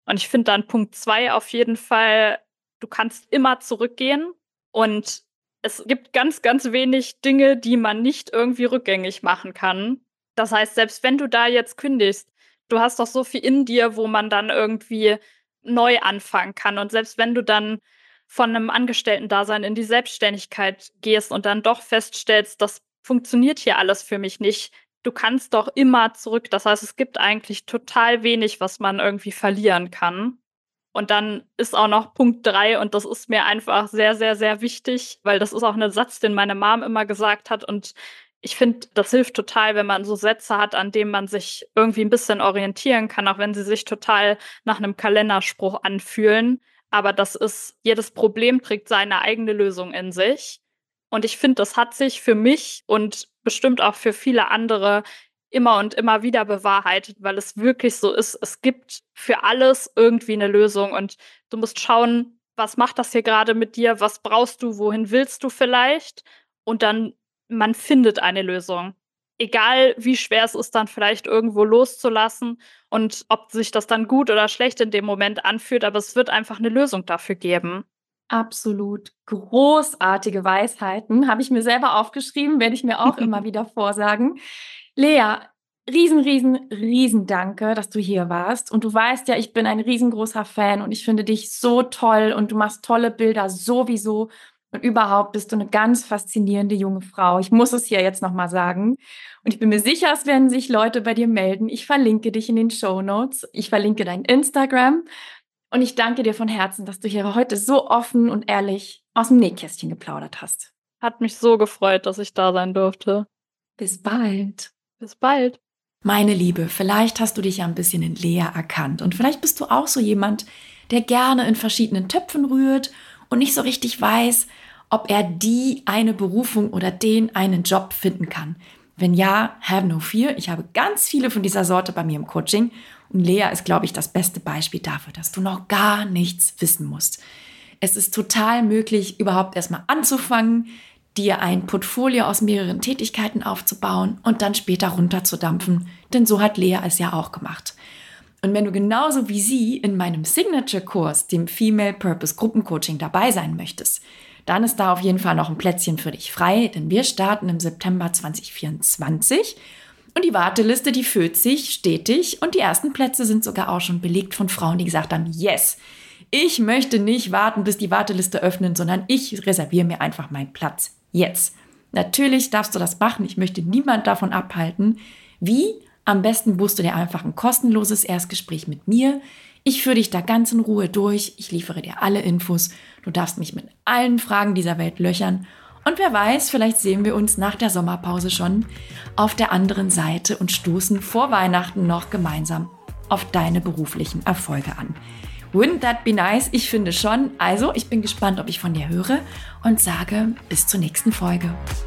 Und ich finde dann Punkt zwei auf jeden Fall, du kannst immer zurückgehen und es gibt ganz, ganz wenig Dinge, die man nicht irgendwie rückgängig machen kann. Das heißt, selbst wenn du da jetzt kündigst, du hast doch so viel in dir, wo man dann irgendwie neu anfangen kann. Und selbst wenn du dann von einem Angestellten-Dasein in die Selbstständigkeit gehst und dann doch feststellst, das funktioniert hier alles für mich nicht, du kannst doch immer zurück. Das heißt, es gibt eigentlich total wenig, was man irgendwie verlieren kann. Und dann ist auch noch Punkt drei und das ist mir einfach sehr, sehr, sehr wichtig, weil das ist auch ein Satz, den meine Mom immer gesagt hat und ich finde, das hilft total, wenn man so Sätze hat, an denen man sich irgendwie ein bisschen orientieren kann, auch wenn sie sich total nach einem Kalenderspruch anfühlen. Aber das ist, jedes Problem trägt seine eigene Lösung in sich. Und ich finde, das hat sich für mich und bestimmt auch für viele andere immer und immer wieder bewahrheitet, weil es wirklich so ist, es gibt für alles irgendwie eine Lösung und du musst schauen, was macht das hier gerade mit dir, was brauchst du, wohin willst du vielleicht? Und dann man findet eine Lösung. Egal, wie schwer es ist, dann vielleicht irgendwo loszulassen und ob sich das dann gut oder schlecht in dem Moment anfühlt, aber es wird einfach eine Lösung dafür geben. Absolut großartige Weisheiten. Habe ich mir selber aufgeschrieben, werde ich mir auch immer wieder vorsagen. Lea, riesen, riesen, riesen Danke, dass du hier warst. Und du weißt ja, ich bin ein riesengroßer Fan und ich finde dich so toll und du machst tolle Bilder sowieso. Und überhaupt bist du eine ganz faszinierende junge Frau. Ich muss es hier jetzt nochmal sagen. Und ich bin mir sicher, es werden sich Leute bei dir melden. Ich verlinke dich in den Shownotes. Ich verlinke dein Instagram. Und ich danke dir von Herzen, dass du hier heute so offen und ehrlich aus dem Nähkästchen geplaudert hast. Hat mich so gefreut, dass ich da sein durfte. Bis bald. Bis bald. Meine Liebe, vielleicht hast du dich ja ein bisschen in Lea erkannt. Und vielleicht bist du auch so jemand, der gerne in verschiedenen Töpfen rührt und nicht so richtig weiß, ob er die eine Berufung oder den einen Job finden kann. Wenn ja, have no fear. Ich habe ganz viele von dieser Sorte bei mir im Coaching. Und Lea ist, glaube ich, das beste Beispiel dafür, dass du noch gar nichts wissen musst. Es ist total möglich, überhaupt erstmal anzufangen, dir ein Portfolio aus mehreren Tätigkeiten aufzubauen und dann später runterzudampfen. Denn so hat Lea es ja auch gemacht. Und wenn du genauso wie sie in meinem Signature-Kurs, dem Female Purpose Gruppencoaching, dabei sein möchtest, dann ist da auf jeden Fall noch ein Plätzchen für dich frei, denn wir starten im September zwanzig vierundzwanzig und die Warteliste, die füllt sich stetig und die ersten Plätze sind sogar auch schon belegt von Frauen, die gesagt haben, yes, ich möchte nicht warten, bis die Warteliste öffnet, sondern ich reserviere mir einfach meinen Platz jetzt. Natürlich darfst du das machen, ich möchte niemand davon abhalten. Wie? Am besten buchst du dir einfach ein kostenloses Erstgespräch mit mir. Ich führe dich da ganz in Ruhe durch. Ich liefere dir alle Infos. Du darfst mich mit allen Fragen dieser Welt löchern. Und wer weiß, vielleicht sehen wir uns nach der Sommerpause schon auf der anderen Seite und stoßen vor Weihnachten noch gemeinsam auf deine beruflichen Erfolge an. Wouldn't that be nice? Ich finde schon. Also, ich bin gespannt, ob ich von dir höre und sage bis zur nächsten Folge.